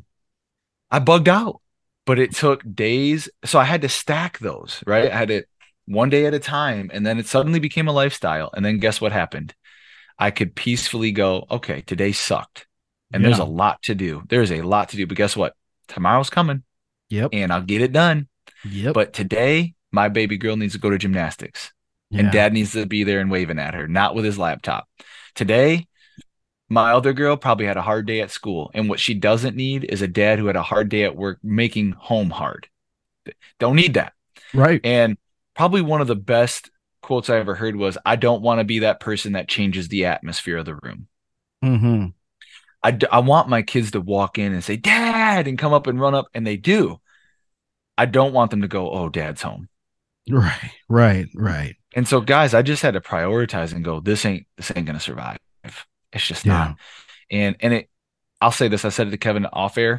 I bugged out, but it took days. So I had to stack those, right? I had it one day at a time. And then it suddenly became a lifestyle. And then guess what happened? I could peacefully go, okay, today sucked. And yeah. there's a lot to do. There's a lot to do, but guess what? Tomorrow's coming. Yep. And I'll get it done. Yep. But today, my baby girl needs to go to gymnastics. Yeah. And dad needs to be there and waving at her, not with his laptop. Today, my other girl probably had a hard day at school. And what she doesn't need is a dad who had a hard day at work making home hard. Don't need that. Right. And probably one of the best quotes I ever heard was, I don't want to be that person that changes the atmosphere of the room. Mm-hmm. I, I want my kids to walk in and say, Dad, and come up and run up. And they do. I don't want them to go, oh, dad's home. Right, right, right. And so, guys, I just had to prioritize and go, this ain't this ain't gonna survive. It's just Yeah. not. And and it I'll say this, I said it to Kevin off air.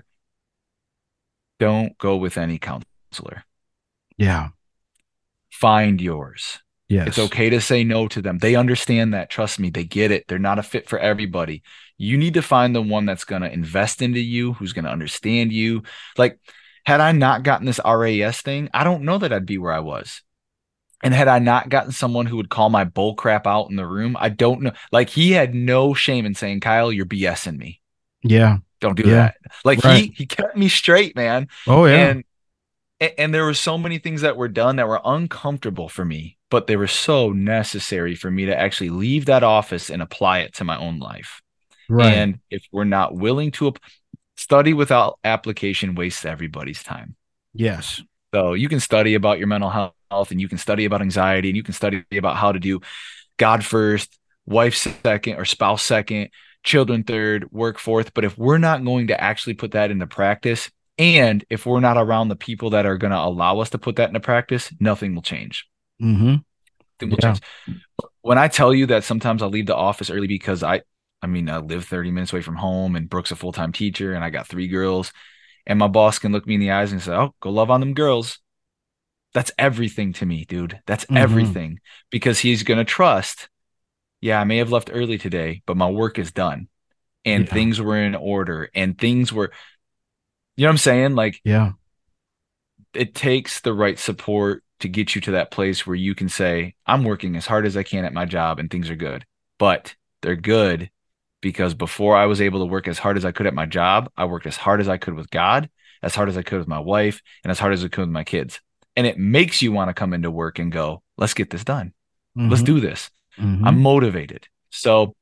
Don't go with any counselor. Yeah. Find yours. Yes. It's okay to say no to them. They understand that. Trust me, they get it. They're not a fit for everybody. You need to find the one that's going to invest into you, who's going to understand you. Like, had I not gotten this R A S thing, I don't know that I'd be where I was. And had I not gotten someone who would call my bull crap out in the room, I don't know. Like, he had no shame in saying, Kyle, you're BSing me. Yeah. Don't do Yeah. that. Like, Right. he he kept me straight, man. Oh, yeah. And and there were so many things that were done that were uncomfortable for me, but they were so necessary for me to actually leave that office and apply it to my own life. Right. And if we're not willing to ap- study without application, wastes everybody's time. Yes. So you can study about your mental health, and you can study about anxiety, and you can study about how to do God first, wife second, or spouse second, children third, work fourth. But if we're not going to actually put that into practice, and if we're not around the people that are going to allow us to put that into practice, nothing will change. Mm-hmm. Nothing will Yeah. change. When I tell you that sometimes I'll leave the office early because I, I mean, I live thirty minutes away from home, and Brooke's a full-time teacher, and I got three girls, and my boss can look me in the eyes and say, oh, go love on them girls. That's everything to me, dude. That's Mhm. everything, because he's going to trust, yeah, I may have left early today, but my work is done, and Yeah. things were in order, and things were, you know what I'm saying? Like, Yeah. it takes the right support to get you to that place where you can say, I'm working as hard as I can at my job and things are good. But they're good because before I was able to work as hard as I could at my job, I worked as hard as I could with God, as hard as I could with my wife, and as hard as I could with my kids. And it makes you want to come into work and go, let's get this done. Let's Mhm. do this. Mhm. I'm motivated. So,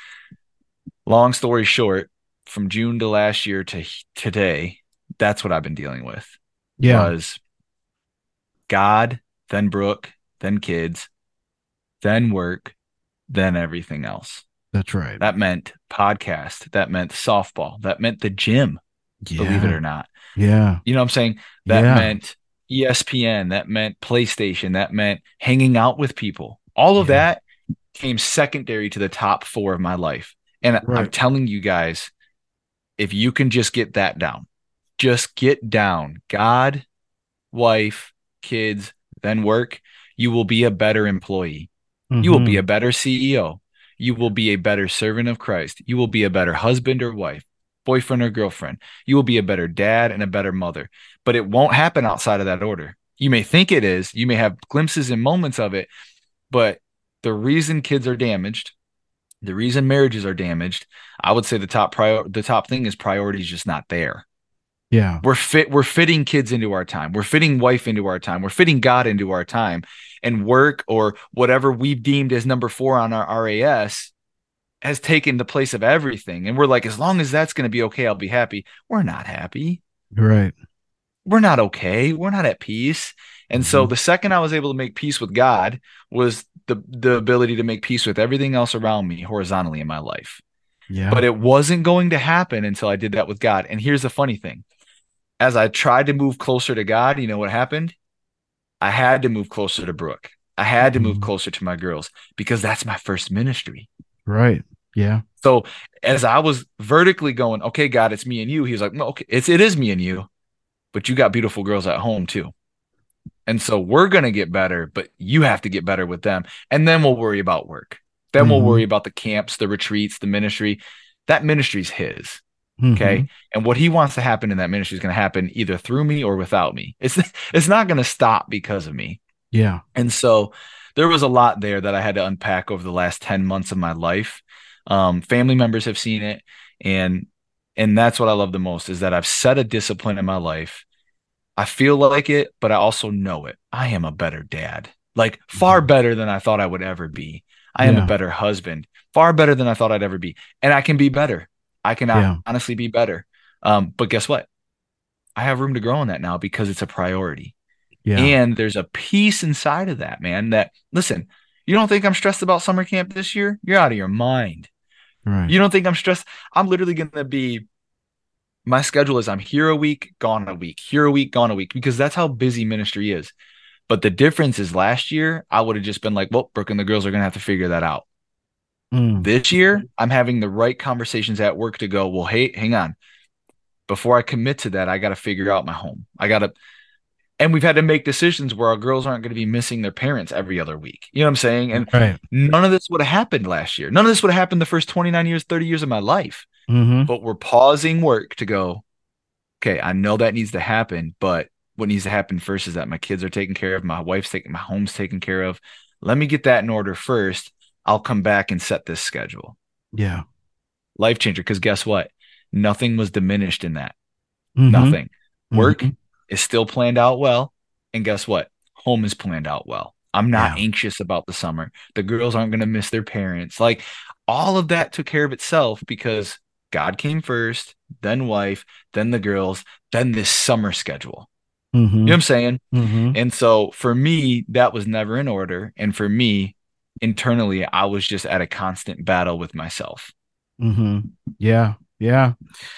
long story short, from June to last year to today, that's what I've been dealing with. Yeah. Was God, then Brooke, then kids, then work, then everything else. That's right. That meant podcast. That meant softball. That meant the gym, Yeah. believe it or not. Yeah. You know what I'm saying? That Yeah. meant E S P N. That meant PlayStation. That meant hanging out with people. All of Yeah. that came secondary to the top four of my life. And I'm Right. telling you guys, if you can just get that down, just get down God, wife, kids, then work, you will be a better employee. You will be Mhm. a better C E O. You will be a better servant of Christ. You will be a better husband or wife, boyfriend or girlfriend. You will be a better dad and a better mother. But it won't happen outside of that order. You may think it is. You may have glimpses and moments of it. But the reason kids are damaged, the reason marriages are damaged, I would say the top prior the top thing is priority is just not there. Yeah. We're fit. We're fitting kids into our time. We're fitting wife into our time. We're fitting God into our time, and work or whatever we've deemed as number four on our R A S has taken the place of everything. And we're like, as long as that's going to be okay, I'll be happy. We're not happy. Right. We're not okay. We're not at peace. And so Mhm. the second I was able to make peace with God was the the ability to make peace with everything else around me horizontally in my life. Yeah. But it wasn't going to happen until I did that with God. And here's the funny thing. As I tried to move closer to God, you know what happened? I had to move closer to Brooke. I had to move Mhm. closer to my girls because that's my first ministry. Right. Yeah. So as I was vertically going, okay, God, it's me and you. He was like, no, okay, it's it is me and you, but you got beautiful girls at home too. And so we're gonna get better, but you have to get better with them. And then we'll worry about work. Then we'll Mhm. worry about the camps, the retreats, the ministry. That ministry's his. Okay. Mhm. And what he wants to happen in that ministry is going to happen either through me or without me. It's it's not going to stop because of me. Yeah. And so there was a lot there that I had to unpack over the last ten months of my life. Um, family members have seen it. And and that's what I love the most is that I've set a discipline in my life. I feel like it, but I also know it. I am a better dad, like far better than I thought I would ever be. I am Yeah. a better husband, far better than I thought I'd ever be. And I can be better. I can Yeah. honestly be better. Um, but guess what? I have room to grow in that now because it's a priority. Yeah. And there's a peace inside of that, man, that, listen, you don't think I'm stressed about summer camp this year? You're out of your mind. Right. You don't think I'm stressed? I'm literally going to be my schedule is I'm here a week, gone a week, here a week, gone a week, because that's how busy ministry is. But the difference is last year, I would have just been like, well, Brooke and the girls are going to have to figure that out. Mm. This year, I'm having the right conversations at work to go, well, hey, hang on. Before I commit to that, I got to figure out my home. I got to, and we've had to make decisions where our girls aren't going to be missing their parents every other week. You know what I'm saying? And right. None of this would have happened last year. None of this would have happened the first twenty-nine years, thirty years of my life. Mm-hmm. But we're pausing work to go, okay, I know that needs to happen, but what needs to happen first is that my kids are taken care of, my wife's taken, my home's taken care of. Let me get that in order first. I'll come back and set this schedule. Yeah. Life changer. Because guess what? Nothing was diminished in that. Mm-hmm. Nothing. Work mm-hmm. is still planned out well. And guess what? Home is planned out well. I'm not yeah. anxious about the summer. The girls aren't going to miss their parents. Like all of that took care of itself because God came first, then wife, then the girls, then this summer schedule. Mm-hmm. You know what I'm saying? Mm-hmm. And so for me, that was never in order. And for me, internally, I was just at a constant battle with myself. Mm-hmm. Yeah. Yeah.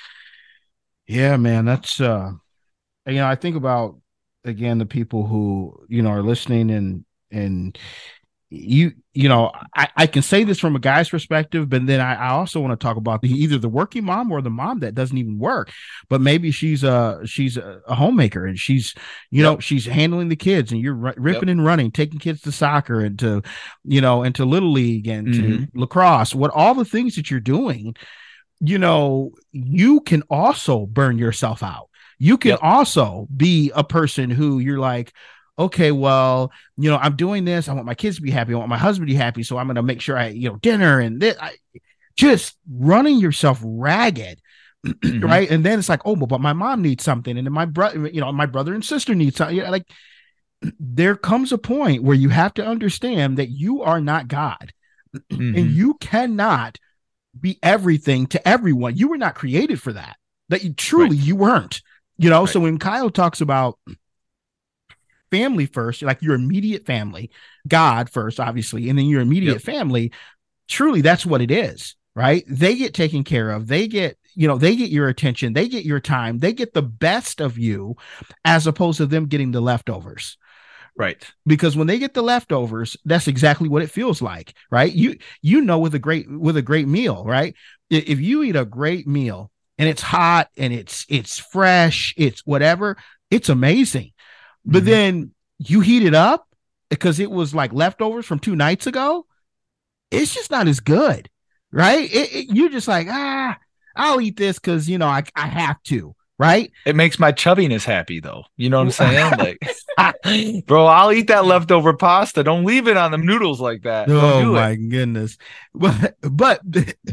Yeah, man. That's, uh, you know, I think about, again, the people who, you know, are listening and, and you, you know, I, I can say this from a guy's perspective, but then I, I also want to talk about the, either the working mom or the mom that doesn't even work, but maybe she's a, she's a, a homemaker and she's, you yep. know, she's handling the kids and you're r- ripping yep. and running, taking kids to soccer and to, you know, and to Little League and mm-hmm. to lacrosse, what all the things that you're doing, you know, you can also burn yourself out. You can yep. also be a person who you're like, okay, well, you know, I'm doing this. I want my kids to be happy. I want my husband to be happy. So I'm going to make sure I, you know, dinner and this, I, just running yourself ragged. Mm-hmm. Right. And then it's like, oh, but my mom needs something. And then my brother, you know, my brother and sister need something. You know, like there comes a point where you have to understand that you are not God mm-hmm. and you cannot be everything to everyone. You were not created for that, that you truly, right. you weren't, you know? Right. So when Kyle talks about family first, like your immediate family, God first, obviously, and then your immediate yep. family, truly that's what it is, right? They get taken care of. They get, you know, they get your attention. They get your time. They get the best of you as opposed to them getting the leftovers. Right. Because when they get the leftovers, that's exactly what it feels like, right? You, you know, with a great, with a great meal, right? If you eat a great meal and it's hot and it's, it's fresh, it's whatever, it's amazing. But mm-hmm. then you heat it up because it was like leftovers from two nights ago. It's just not as good, right? It, it, you're just like, ah, I'll eat this because, you know, I, I have to, right? It makes my chubbiness happy, though. You know what I'm saying? Like, bro, I'll eat that leftover pasta. Don't leave it on the noodles like that. Oh, do my it. goodness. But, but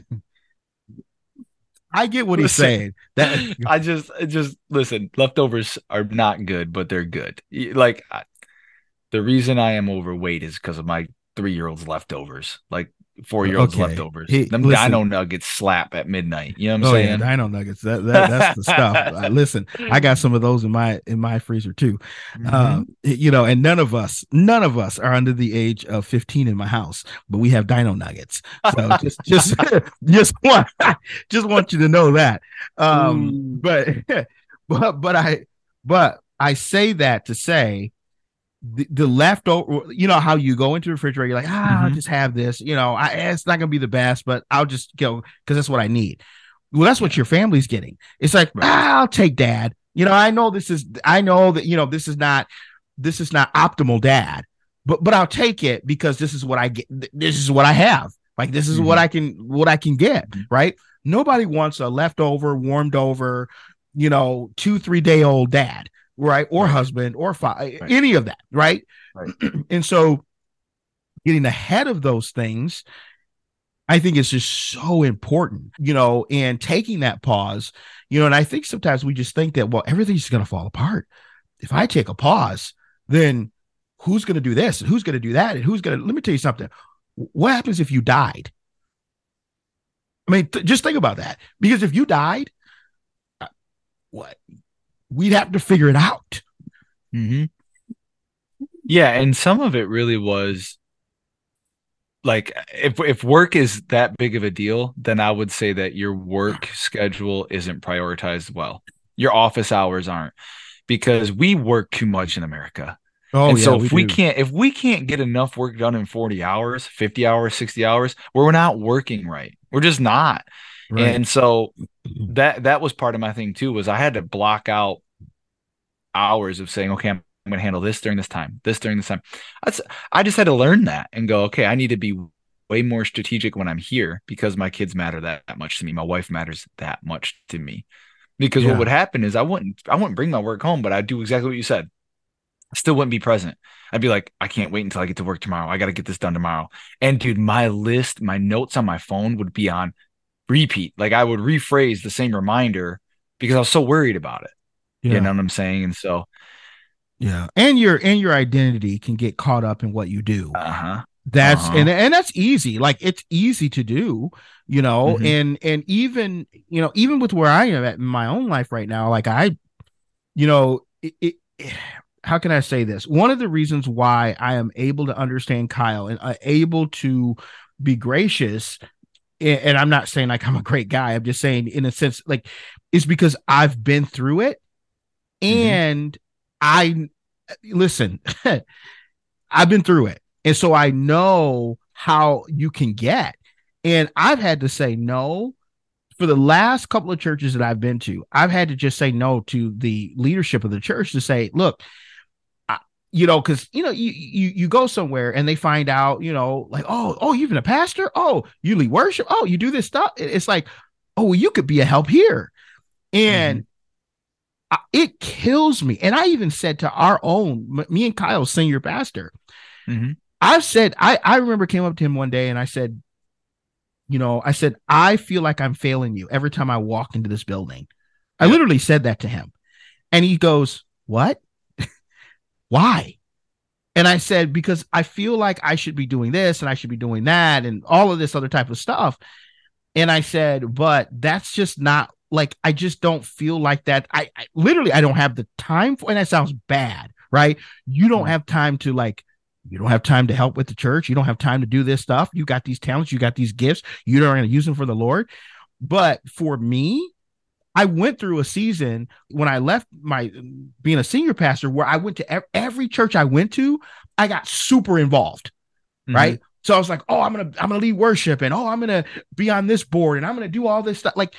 I get what listen, he's saying. That I just, just listen. Leftovers are not good, but they're good. Like I, the reason I am overweight is because of my three-year-old's leftovers. Like four-year-old's okay. leftovers. Hey, Them listen, Dino Nuggets slap at midnight. You know what I'm oh, saying? Yeah, Dino Nuggets. That, that that's the stuff. Uh, listen, I got some of those in my in my freezer too. Mm-hmm. Uh, you know, and none of us, none of us are under the age of fifteen in my house, but we have Dino Nuggets. So just just just want just want you to know that. Um, mm. but but but I but I say that to say. The, the leftover, you know, how you go into the refrigerator, you're like, ah, mm-hmm. I'll just have this, you know, I, it's not going to be the best, but I'll just go because that's what I need. Well, that's what your family's getting. It's like, right. ah, I'll take dad. You know, I know this is, I know that, you know, this is not, this is not optimal dad, but, but I'll take it because this is what I get. This is what I have. Like, this is mm-hmm. what I can, what I can get. Mm-hmm. Right. Nobody wants a leftover, warmed over, you know, two, three day old dad. Right. Or right. husband or father, right. any of that. Right. right. And so getting ahead of those things, I think is just so important, you know, and taking that pause, you know, and I think sometimes we just think that, well, everything's going to fall apart. If I take a pause, then who's going to do this and who's going to do that? And who's going to, let me tell you something. What happens if you died? I mean, th- just think about that, because if you died, uh, what? We'd have to figure it out. Mm-hmm. Yeah. And some of it really was like if if work is that big of a deal, then I would say that your work schedule isn't prioritized well. Your office hours aren't, because we work too much in America. Oh, and yeah, so we if we do. can't if we can't get enough work done in forty hours, fifty hours, sixty hours, we're not working right. We're just not. Right. And so that that was part of my thing too, was I had to block out hours of saying, okay, I'm, I'm going to handle this during this time, this during this time. That's, I just had to learn that and go, okay, I need to be way more strategic when I'm here, because my kids matter that, that much to me. My wife matters that much to me. Because Yeah. what would happen is I wouldn't I wouldn't bring my work home, but I'd do exactly what you said. I still wouldn't be present. I'd be like, I can't wait until I get to work tomorrow. I got to get this done tomorrow. And dude, my list, my notes on my phone would be on repeat. Like I would rephrase the same reminder because I was so worried about it. Yeah. You know what I'm saying? And so, yeah. And your, and your identity can get caught up in what you do. uh-huh. That's Uh-huh. and and that's easy. Like it's easy to do, you know, Mhm. and and even you know even with where I am at in my own life right now, like I, you know, it, it, how can I say this? One of the reasons why I am able to understand Kyle and uh, able to be gracious, and, and I'm not saying like I'm a great guy. I'm just saying in a sense like is because I've been through it, and I listen. I've been through it. And so I know how you can get. And I've had to say no for the last couple of churches that I've been to. I've had to just say no to the leadership of the church to say, look, I, you know, because, you know, you, you you go somewhere and they find out, you know, like, oh, oh, you've been a pastor? Oh, you lead worship? Oh, you do this stuff? It's like, oh, well, you could be a help here. And I, it kills me. And I even said to our own, me and Kyle's senior pastor, Mhm. I've said, I, I remember came up to him one day and I said, you know, I said, I feel like I'm failing you every time I walk into this building. I Yep. literally said that to him. And he goes, what? Why? And I said, because I feel like I should be doing this and I should be doing that and all of this other type of stuff. And I said, but that's just not like, I just don't feel like that. I, I literally, I don't have the time for, and that sounds bad, right? You don't have time to like, you don't have time to help with the church. You don't have time to do this stuff. You got these talents. You got these gifts. You don't going to use them for the Lord. But for me, I went through a season when I left my being a senior pastor where I went to every, every church I went to, I got super involved. Mhm. Right. So I was like, oh, I'm going to, I'm going to lead worship and, oh, I'm going to be on this board and I'm going to do all this stuff. Like,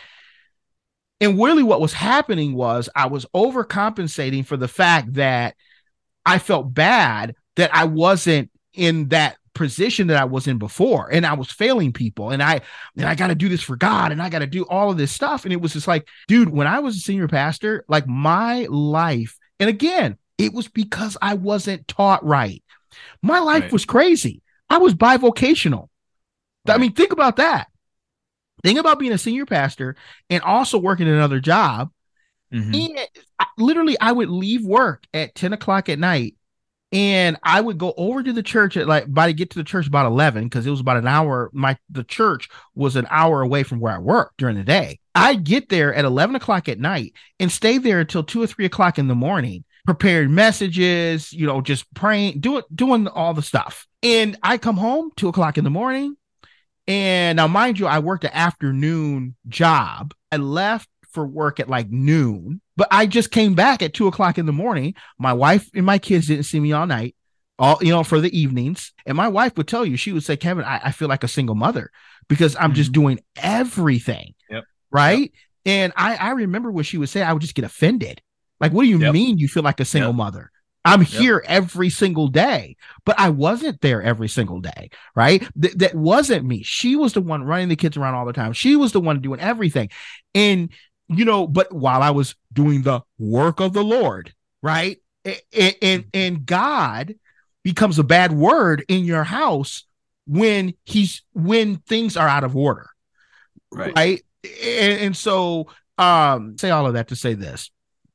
and really what was happening was I was overcompensating for the fact that I felt bad that I wasn't in that position that I was in before, and I was failing people, and I and I got to do this for God, and I got to do all of this stuff. And it was just like, dude, when I was a senior pastor, like my life, and again, it was because I wasn't taught right. My life Right. was crazy. I was bivocational. I Right. mean, think about that. Think about being a senior pastor and also working another job. Mhm. And I, literally, I would leave work at ten o'clock at night. And I would go over to the church at like by to get to the church about eleven because it was about an hour. My the church was an hour away from where I worked during the day. I'd get there at eleven o'clock at night and stay there until two or three o'clock in the morning, preparing messages, you know, just praying, doing doing all the stuff. And I come home two o'clock in the morning. And now, mind you, I worked an afternoon job. I left for work at like noon, but I just came back at two o'clock in the morning. My wife and my kids didn't see me all night, all, you know, for the evenings. And my wife would tell you, she would say, Kevin, I, I feel like a single mother because I'm just doing everything. Yep. Right. And I, I remember when she would say, I would just get offended. Like, what do you Yep. mean you feel like a single Yep. mother? I'm Yep. here every single day, but I wasn't there every single day, right? Th- that wasn't me. She was the one running the kids around all the time. She was the one doing everything. And, you know, but while I was doing the work of the Lord, right? And, and, and God becomes a bad word in your house when he's, when things are out of order, Right. right? And, and so, um, say all of that to say this,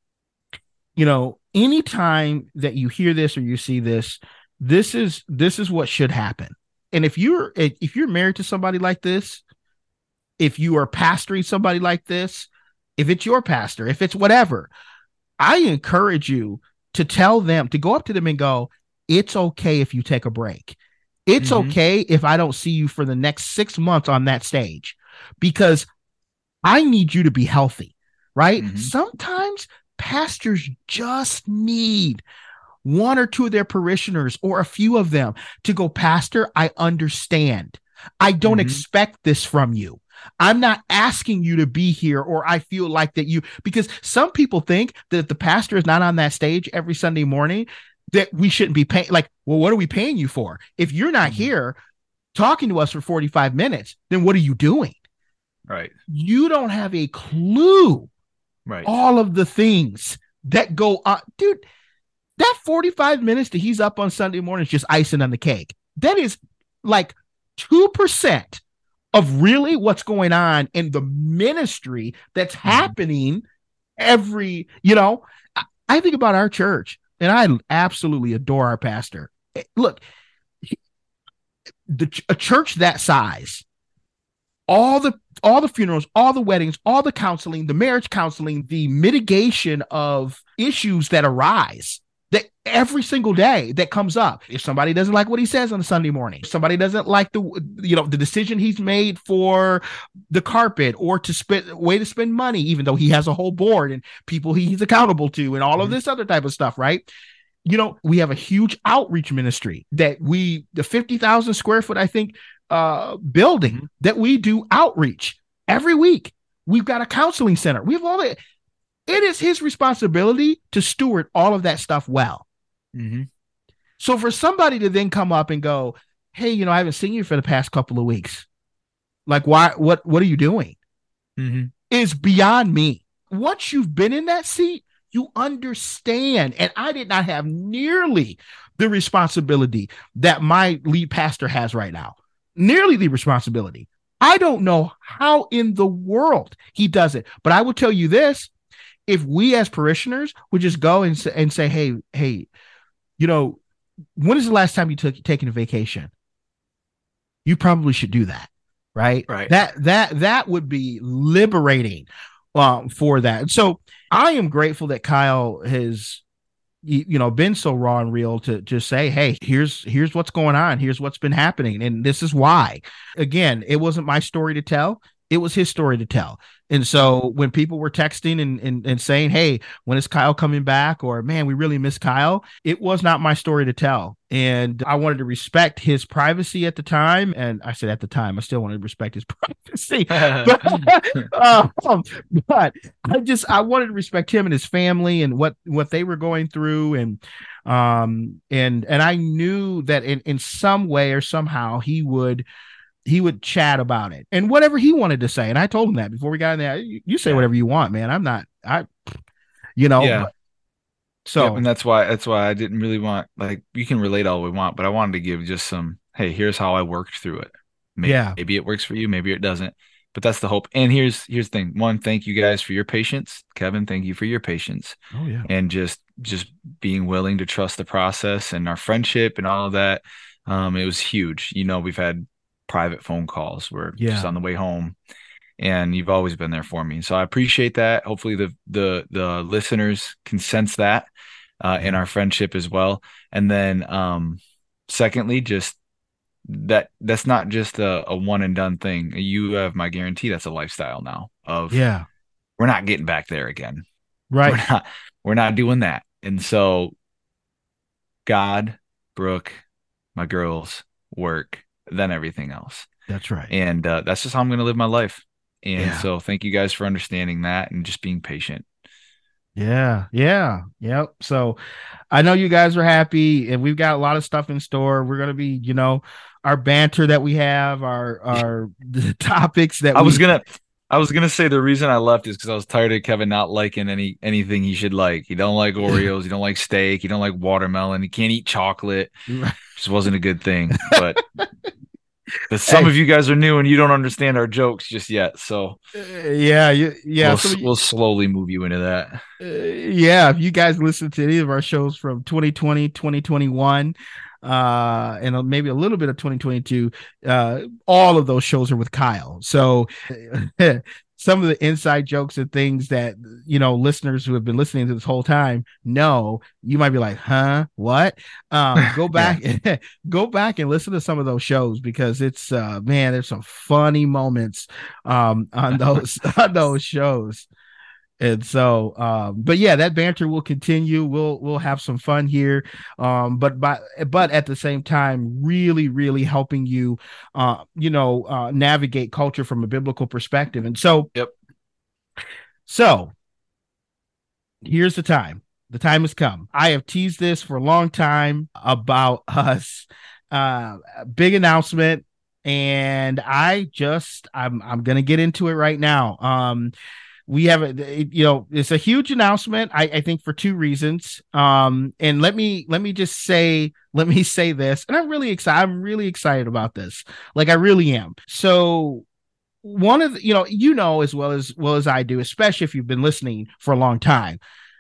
you know, anytime that you hear this or you see this, this is this is what should happen. And if you're if you're married to somebody like this, if you are pastoring somebody like this, if it's your pastor, if it's whatever, I encourage you to tell them, to go up to them and go, it's okay if you take a break. It's Mhm. okay if I don't see you for the next six months on that stage, because I need you to be healthy, right? Mhm. Sometimes pastors just need one or two of their parishioners or a few of them to go, Pastor, I understand. I don't Mhm. expect this from you. I'm not asking you to be here, or I feel like that you, because some people think that if the pastor is not on that stage every Sunday morning, that we shouldn't be paying. Like, well, what are we paying you for? If you're not Mhm. here talking to us for forty-five minutes, then what are you doing? Right. You don't have a clue Right. all of the things that go on. Dude, that forty-five minutes that he's up on Sunday morning is just icing on the cake. That is like two percent of really what's going on in the ministry that's Mhm. happening every, you know, I, I think about our church, and I absolutely adore our pastor. Look, he- the a church that size, all the all the funerals, all the weddings, all the counseling, the marriage counseling, the mitigation of issues that arise, that every single day that comes up. If somebody doesn't like what he says on a Sunday morning, if somebody doesn't like the, you know, the decision he's made for the carpet, or to spend way to spend money, even though he has a whole board and people he's accountable to and all of Mhm. this other type of stuff, right? You know, we have a huge outreach ministry that we, the fifty thousand square foot, I think, uh, building Mhm. that we do outreach every week. We've got a counseling center. We have all that. It is his responsibility to steward all of that stuff well. Mhm. So for somebody to then come up and go, hey, you know, I haven't seen you for the past couple of weeks. Like, why, what, what are you doing? Mhm. Is beyond me. Once you've been in that seat, you understand. And I did not have nearly the responsibility that my lead pastor has right now. Nearly the responsibility. I don't know how in the world he does it, but I will tell you this: if we as parishioners would just go and say, and say, hey, hey, you know, when is the last time you took taken a vacation? You probably should do that, right? Right. That that that would be liberating um, for that. So I am grateful that Kyle has, you, you know, been so raw and real to just say, hey, here's here's what's going on, here's what's been happening, and this is why. Again, it wasn't my story to tell, it was his story to tell. And so when people were texting and, and, and saying, hey, when is Kyle coming back? Or, man, we really miss Kyle. It was not my story to tell. And I wanted to respect his privacy at the time. And I said at the time, I still wanted to respect his privacy. but, uh, um, but I just, I wanted to respect him and his family and what, what they were going through. And, um, and, and I knew that in, in some way or somehow he would, he would chat about it and whatever he wanted to say. And I told him that before we got in there, you, you say Yeah. whatever you want, man. I'm not, I, you know, Yeah. but, so Yep, and that's why that's why I didn't really want, like, you can relate all we want, but I wanted to give just some, hey, here's how I worked through it. Maybe, Yeah. maybe it works for you, maybe it doesn't. But that's the hope. And here's here's the thing. One, thank you guys for your patience. Kevin, thank you for your patience. Oh yeah. And just just being willing to trust the process and our friendship and all of that. Um, it was huge. You know, we've had private phone calls. We're Yeah. just on the way home. And you've always been there for me. So I appreciate that. Hopefully the the the listeners can sense that uh, in our friendship as well. And then um, secondly, just that that's not just a, a one and done thing. You have my guarantee that's a lifestyle now of Yeah. we're not getting back there again. Right. We're not we're not doing that. And so God, Brooke, my girls, work, then everything else. That's right. And uh, that's just how I'm going to live my life. And Yeah. so thank you guys for understanding that and just being patient. Yeah. Yeah. Yep. So I know you guys are happy and we've got a lot of stuff in store. We're going to be, you know, our banter that we have, our, our the topics that I we, was going to, I was going to say the reason I left is because I was tired of Kevin not liking any, anything he should like. He don't like Oreos. He don't like steak. He don't like watermelon. He can't eat chocolate. Just wasn't a good thing, but but some Hey. of you guys are new and you don't understand our jokes just yet. So Uh, yeah. You, yeah. we'll, some of you- we'll slowly move you into that. Uh, yeah, if you guys listen to any of our shows from twenty twenty, twenty twenty-one, uh, and maybe a little bit of twenty twenty-two, uh, all of those shows are with Kyle. So some of the inside jokes and things that, you know, listeners who have been listening to this whole time know, you might be like, huh, what? Um, go back, yeah. go back and listen to some of those shows, because it's, uh, man, there's some funny moments um, on those, on those shows. And so, um, but yeah, that banter will continue. We'll we'll have some fun here, um, but by, but at the same time, really, really helping you, uh, you know, uh, navigate culture from a biblical perspective. And so, yep. So here's the time. The time has come. I have teased this for a long time about us. Uh, big announcement, and I just I'm I'm gonna get into it right now. Um. We have a, you know, it's a huge announcement. I, I think for two reasons. Um, and let me let me just say, let me say this, and I'm really excited. I'm really excited about this. Like, I really am. So, one of the, you know, you know as well as well as I do, especially if you've been listening for a long time.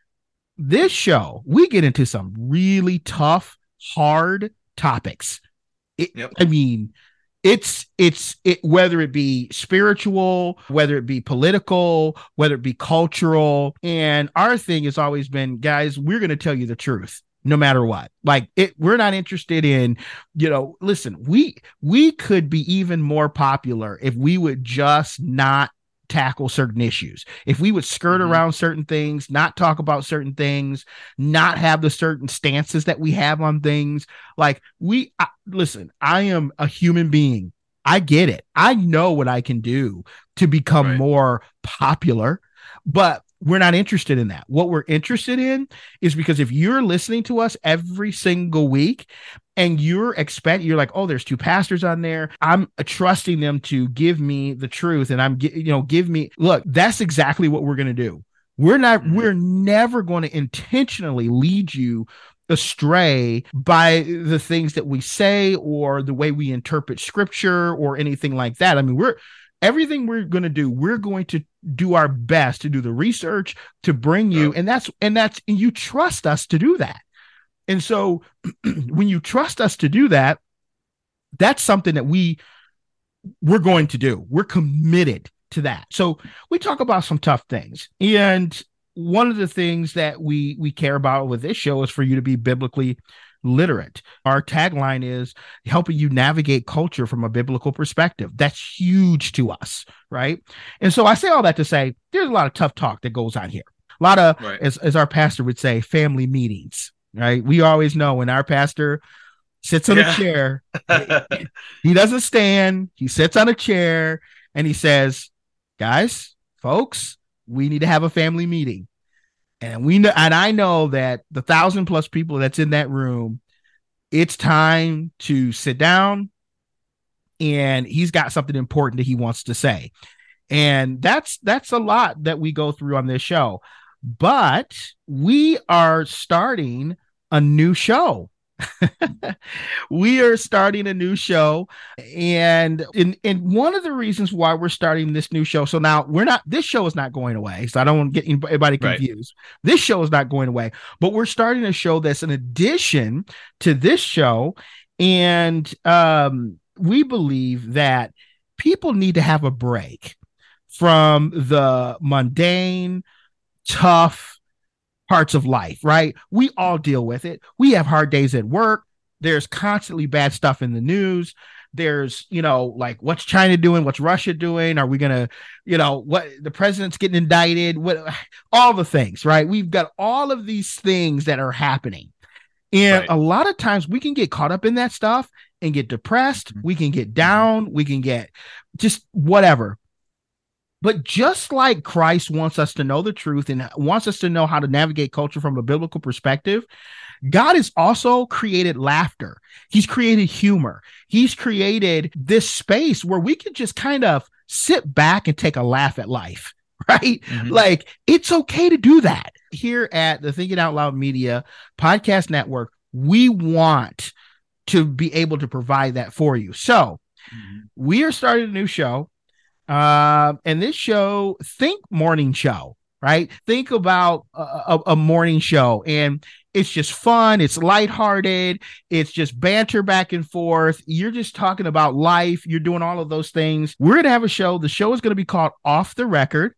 This show, we get into some really tough, hard topics. It, yep. I mean. It's it's it whether it be spiritual, whether it be political, whether it be cultural. And our thing has always been, guys, we're going to tell you the truth no matter what. Like, it, we're not interested in, you know, listen, we we could be even more popular if we would just not tackle certain issues. If we would skirt mm-hmm. around certain things, not talk about certain things, not have the certain stances that we have on things. Like, we I, listen, I am a human being. I get it. I know what I can do to become right. more popular, but we're not interested in that. What we're interested in is, because if you're listening to us every single week and you're expect, you're like, oh, there's two pastors on there, I'm trusting them to give me the truth, and I'm, you know, give me, look, that's exactly what we're going to do. We're not, mm-hmm. we're never going to intentionally lead you astray by the things that we say or the way we interpret scripture or anything like that. I mean, we're, everything we're going to do, we're going to do our best to do the research to bring you. And that's, and that's, and you trust us to do that. And so when you trust us to do that, that's something that we, we're going to do. We're committed to that. So we talk about some tough things. And one of the things that we, we care about with this show is for you to be biblically literate. Our tagline is helping you navigate culture from a biblical perspective. That's huge to us, right? And so I say all that to say there's a lot of tough talk that goes on here. A lot of, right. as, as our pastor would say, family meetings, right? We always know when our pastor sits on yeah. a chair, he doesn't stand, he sits on a chair and he says, guys, folks, we need to have a family meeting. And we know, and I know that the thousand plus people that's in that room, it's time to sit down, and he's got something important that he wants to say. And that's, that's a lot that we go through on this show, but we are starting a new show. We are starting a new show, and in and one of the reasons why we're starting this new show. So now we're not. This show is not going away. So I don't want to get anybody confused. Right. This show is not going away, but we're starting a show that's an addition to this show, and um, we believe that people need to have a break from the mundane, tough parts of life, right? We all deal with it. We have hard days at work. There's constantly bad stuff in the news. There's, you know, like, what's China doing? What's Russia doing? Are we going to, you know, what the president's getting indicted? What, all the things, right? We've got all of these things that are happening. And right. a lot of times we can get caught up in that stuff and get depressed. Mm-hmm. We can get down. We can get just whatever. But just like Christ wants us to know the truth and wants us to know how to navigate culture from a biblical perspective, God has also created laughter. He's created humor. He's created this space where we can just kind of sit back and take a laugh at life, right? Mm-hmm. Like, it's okay to do that. Here at the Thinking Out Loud Media Podcast Network, we want to be able to provide that for you. So mm-hmm. we are starting a new show. Uh, and this show, think morning show, right? Think about a, a, a morning show. And It's just fun. It's lighthearted. It's just banter back and forth. You're just talking about life. You're doing all of those things. We're going to have a show. The show is going to be called Off the Record.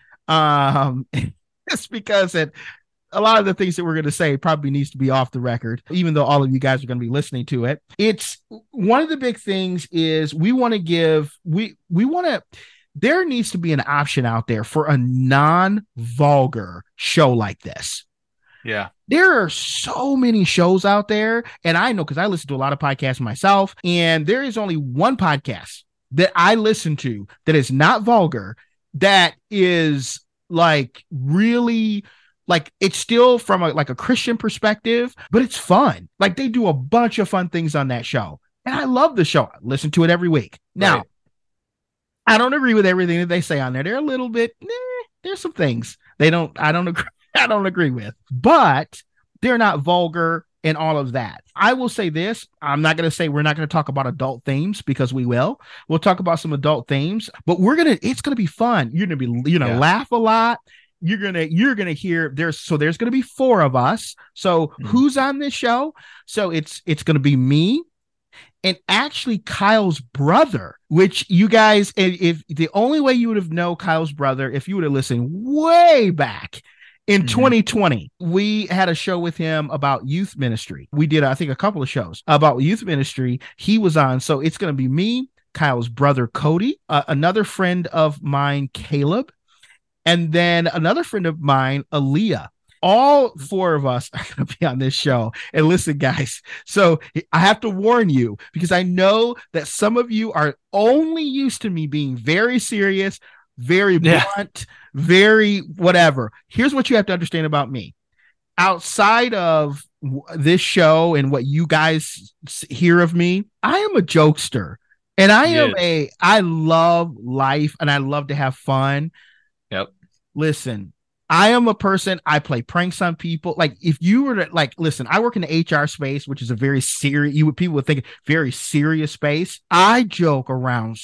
Um, it's because it, a lot of the things that we're going to say probably needs to be off the record, even though all of you guys are going to be listening to it. It's one of the big things is we want to give, we, we want to, there needs to be an option out there for a non-vulgar show like this. Yeah. There are so many shows out there, and I know because I listen to a lot of podcasts myself, and there is only one podcast that I listen to that is not vulgar, that is like really like it's still from a, like a Christian perspective, but it's fun. Like they do a bunch of fun things on that show, and I love the show. I listen to it every week. Now, right. I don't agree with everything that they say on there. They're a little bit, eh, there's some things they don't, I don't agree. I don't agree with, but they're not vulgar and all of that. I will say this. I'm not going to say we're not going to talk about adult themes because we will. We'll talk about some adult themes, but we're going to, it's going to be fun. You're going to be, you know, yeah. laugh a lot. You're going to, you're going to hear there's, so there's going to be four of us. So mm-hmm. who's on this show? So it's, it's going to be me and actually Kyle's brother, which you guys, if the only way you would have known Kyle's brother, if you would have listened way back, in mm-hmm. twenty twenty, we had a show with him about youth ministry. We did, I think, a couple of shows about youth ministry. He was on. So it's going to be me, Kyle's brother, Cody, uh, another friend of mine, Caleb, and then another friend of mine, Aaliyah. All four of us are going to be on this show. And listen, guys, so I have to warn you because I know that some of you are only used to me being very serious, very blunt, yeah. very whatever. Here's what you have to understand about me. Outside of w- this show and what you guys hear of me, I am a jokester and I am yeah. a, I love life and I love to have fun. Yep. Listen, I am a person, I play pranks on people. Like if you were to like, listen, I work in the H R space, which is a very serious, you would, people would think very serious space. I joke around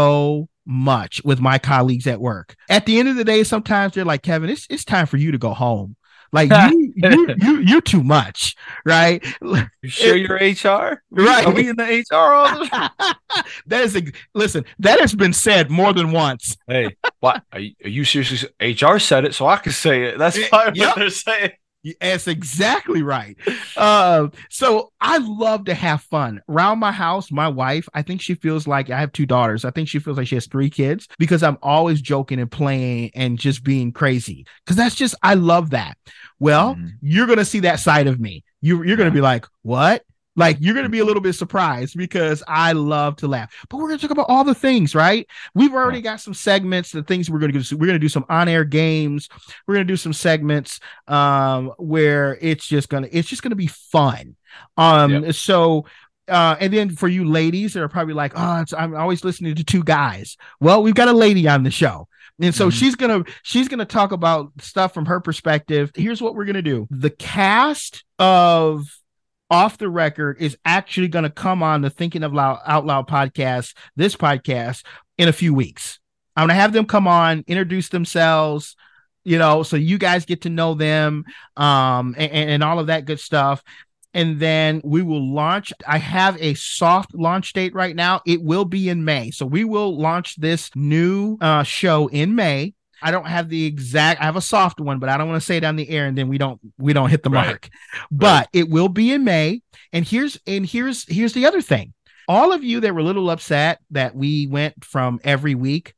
so much with my colleagues at work. At the end of the day, sometimes they're like, Kevin, it's it's time for you to go home. Like you, you, you, you're too much, right? You sure it, you're H R? Right? Are we in the H R all the time? That is, a, listen, that has been said more than once. Hey, what are you, are you seriously? H R said it, so I can say it. That's probably yep. what they're saying. That's exactly right. Uh, so I love to have fun around my house. My wife, I think she feels like I have two daughters. I think she feels like she has three kids because I'm always joking and playing and just being crazy. Because that's just, I love that. Well, mm-hmm. you're going to see that side of me. You, you're going to be like, what? Like, you're going to be a little bit surprised because I love to laugh. But we're going to talk about all the things, right? We've already got some segments, the things we're going to do. We're going to do some on-air games. We're going to do some segments um, where it's just going to, it's just going to be fun. Um, yep. So, uh, and then for you ladies that are probably like, oh, it's, I'm always listening to two guys. Well, we've got a lady on the show. And so mm-hmm. she's going to, she's going to talk about stuff from her perspective. Here's what we're going to do. The cast of Off the Record is actually going to come on the Thinking of Loud, Out Loud podcast, this podcast, in a few weeks. I'm going to have them come on, introduce themselves, you know, so you guys get to know them um, and, and all of that good stuff. And then we will launch. I have a soft launch date right now. It will be in May. So we will launch this new uh, show in May. I don't have the exact, I have a soft one, but I don't want to say it on the air and then we don't, we don't hit the right. mark, but right. it will be in May. And here's, and here's, here's the other thing. All of you that were a little upset that we went from every week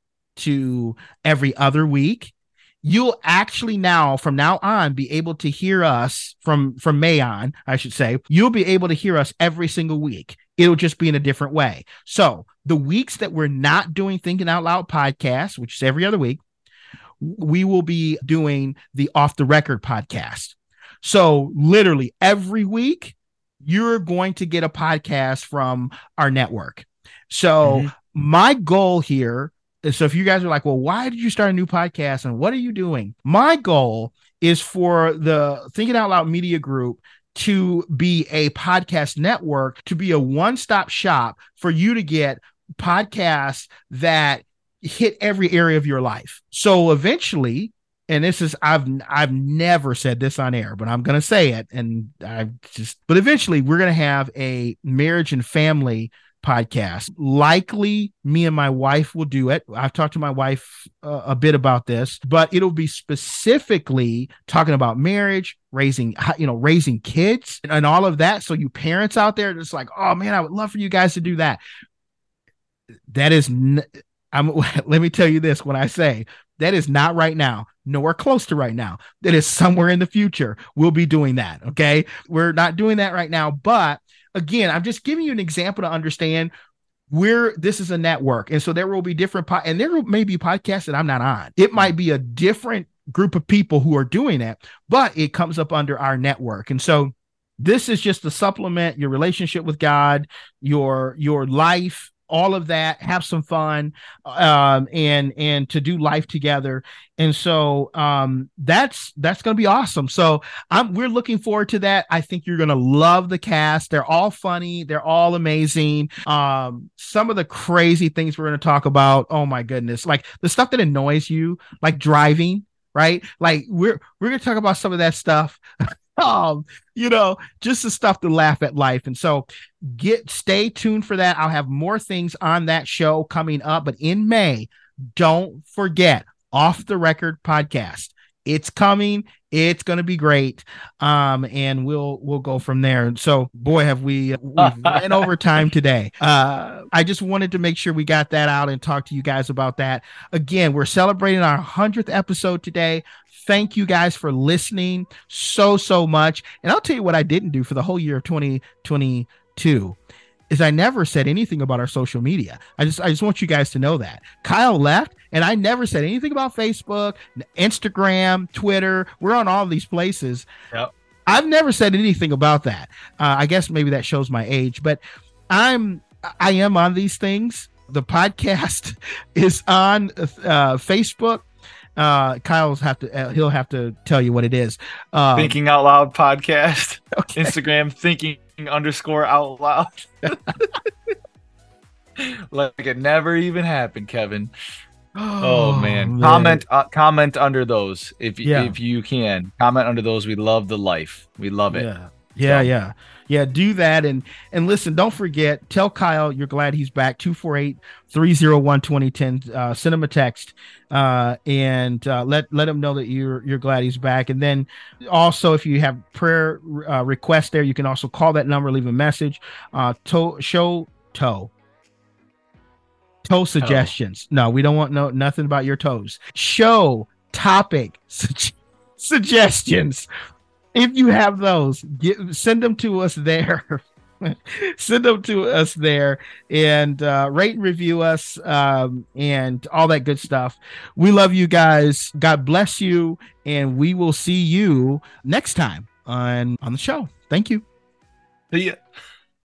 to every other week, you'll actually now, from now on, be able to hear us from, from May on, I should say, you'll be able to hear us every single week. It'll just be in a different way. So the weeks that we're not doing Thinking Out Loud podcast, which is every other week, we will be doing the Off the Record podcast. So literally every week, you're going to get a podcast from our network. So mm-hmm. my goal here is, so if you guys are like, well, why did you start a new podcast and what are you doing? My goal is for the Thinking Out Loud Media Group to be a podcast network, to be a one-stop shop for you to get podcasts that hit every area of your life. So eventually and this is I've I've never said this on air, but I'm going to say it, and I just but eventually we're going to have a marriage and family podcast. Likely me and my wife will do it. I've talked to my wife uh, a bit about this, but it'll be specifically talking about marriage, raising, you know, raising kids and all of that. So you parents out there, it's like, oh man, I would love for you guys to do that. That is, n- I'm, let me tell you this, when I say that is not right now, nowhere close to right now. That is somewhere in the future. We'll be doing that. Okay. We're not doing that right now, but again, I'm just giving you an example to understand where this is a network. And so there will be different, po- and there may be podcasts that I'm not on. It might be a different group of people who are doing it, but it comes up under our network. And so this is just to supplement your relationship with God, your, your life, all of that, have some fun, um, and, and to do life together. And so, um, that's, that's going to be awesome. So I'm, we're looking forward to that. I think you're going to love the cast. They're all funny. They're all amazing. Um, some of the crazy things we're going to talk about. Oh my goodness. Like the stuff that annoys you, like driving, right? Like we're, we're going to talk about some of that stuff. Um, you know, just the stuff to laugh at life. And so get, stay tuned for that. I'll have more things on that show coming up, but in May, don't forget Off the Record podcast. It's coming. It's going to be great. Um, and we'll, we'll go from there. And so, boy, have we, we've ran over time today. Uh, I just wanted to make sure we got that out and talk to you guys about that. Again, we're celebrating our hundredth episode today. Thank you guys for listening so, so much. And I'll tell you what I didn't do for the whole year of twenty twenty-two is I never said anything about our social media. I just, I just want you guys to know that Kyle left and I never said anything about Facebook, Instagram, Twitter. We're on all these places. Yep. I've never said anything about that. Uh, I guess maybe that shows my age, but I'm, I am on these things. The podcast is on uh, Facebook. Uh, Kyle's have to, uh, he'll have to tell you what it is. Um, Thinking Out Loud podcast. Okay. Instagram thinking underscore out loud. Like it never even happened, Kevin. Oh, oh man. man. Comment, uh, comment under those if yeah. if you can. Comment under those. We love the life. We love it. Yeah. Yeah. So. Yeah. Yeah, do that. And and listen, don't forget, tell Kyle you're glad he's back. two four eight, three oh one, two oh one oh. Uh, send him a text uh, and uh, let let him know that you're you're glad he's back. And then also, if you have prayer uh, requests there, you can also call that number, leave a message. Uh, to, show toe. Toe suggestions. Oh. No, we don't want no nothing about your toes. Show topic su- suggestions. If you have those, get, send them to us there. Send them to us there and uh, rate and review us um, and all that good stuff. We love you guys. God bless you. And we will see you next time on, on the show. Thank you. See ya.